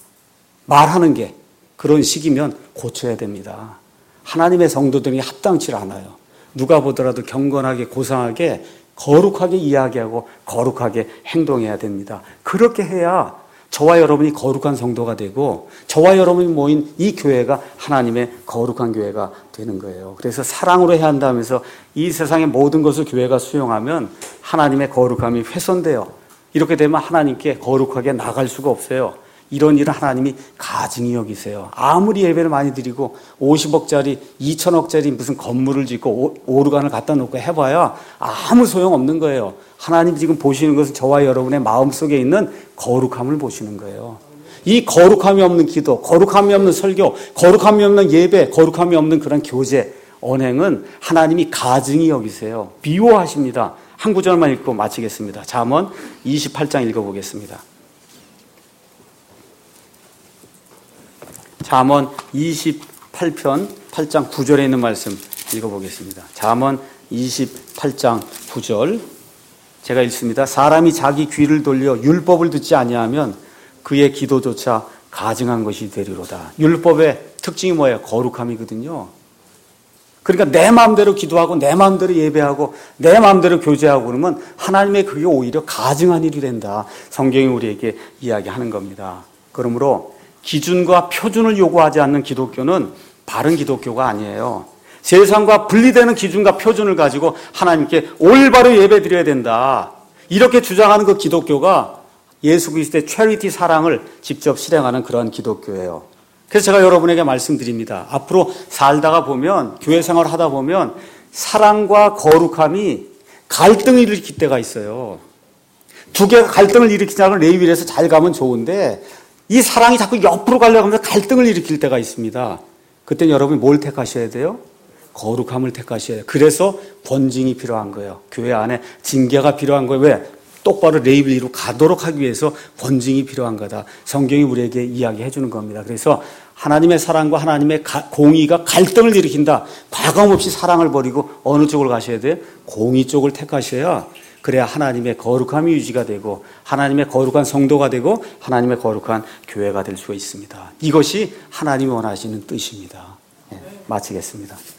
말하는 게 그런 식이면 고쳐야 됩니다. 하나님의 성도들이 합당치 않아요. 누가 보더라도 경건하게 고상하게 거룩하게 이야기하고 거룩하게 행동해야 됩니다. 그렇게 해야 저와 여러분이 거룩한 성도가 되고 저와 여러분이 모인 이 교회가 하나님의 거룩한 교회가 되는 거예요. 그래서 사랑으로 해야 한다면서 이 세상의 모든 것을 교회가 수용하면 하나님의 거룩함이 훼손돼요. 이렇게 되면 하나님께 거룩하게 나갈 수가 없어요. 이런 일은 하나님이 가증히 여기세요. 아무리 예배를 많이 드리고 50억짜리 2천억짜리 무슨 건물을 짓고 오르간을 갖다 놓고 해봐야 아무 소용없는 거예요. 하나님 지금 보시는 것은 저와 여러분의 마음속에 있는 거룩함을 보시는 거예요. 이 거룩함이 없는 기도, 거룩함이 없는 설교, 거룩함이 없는 예배, 거룩함이 없는 그런 교제, 언행은 하나님이 가증히 여기세요. 미워하십니다. 한 구절만 읽고 마치겠습니다. 잠언 28장 읽어보겠습니다. 잠언 28편 8장 9절에 있는 말씀 읽어보겠습니다. 잠언 28장 9절 제가 읽습니다. 사람이 자기 귀를 돌려 율법을 듣지 아니하면 그의 기도조차 가증한 것이 되리로다. 율법의 특징이 뭐예요? 거룩함이거든요. 그러니까 내 마음대로 기도하고 내 마음대로 예배하고 내 마음대로 교제하고 그러면 하나님의 그게 오히려 가증한 일이 된다. 성경이 우리에게 이야기하는 겁니다. 그러므로 기준과 표준을 요구하지 않는 기독교는 바른 기독교가 아니에요. 세상과 분리되는 기준과 표준을 가지고 하나님께 올바로 예배드려야 된다. 이렇게 주장하는 그 기독교가 예수 그리스도의 체리티 사랑을 직접 실행하는 그런 기독교예요. 그래서 제가 여러분에게 말씀드립니다. 앞으로 살다가 보면 교회 생활을 하다 보면 사랑과 거룩함이 갈등을 일으킬 때가 있어요. 두 개가 갈등을 일으키자고 레위기에서 잘 가면 좋은데 이 사랑이 자꾸 옆으로 가려고 하면서 갈등을 일으킬 때가 있습니다. 그때는 여러분이 뭘 택하셔야 돼요? 거룩함을 택하셔야 돼요. 그래서 권징이 필요한 거예요. 교회 안에 징계가 필요한 거예요. 왜? 똑바로 레위기로 가도록 하기 위해서 권징이 필요한 거다. 성경이 우리에게 이야기해 주는 겁니다. 그래서 하나님의 사랑과 하나님의 공의가 갈등을 일으킨다. 과감 없이 사랑을 버리고 어느 쪽을 가셔야 돼요? 공의 쪽을 택하셔야 그래야 하나님의 거룩함이 유지가 되고 하나님의 거룩한 성도가 되고 하나님의 거룩한 교회가 될 수가 있습니다. 이것이 하나님이 원하시는 뜻입니다. 마치겠습니다.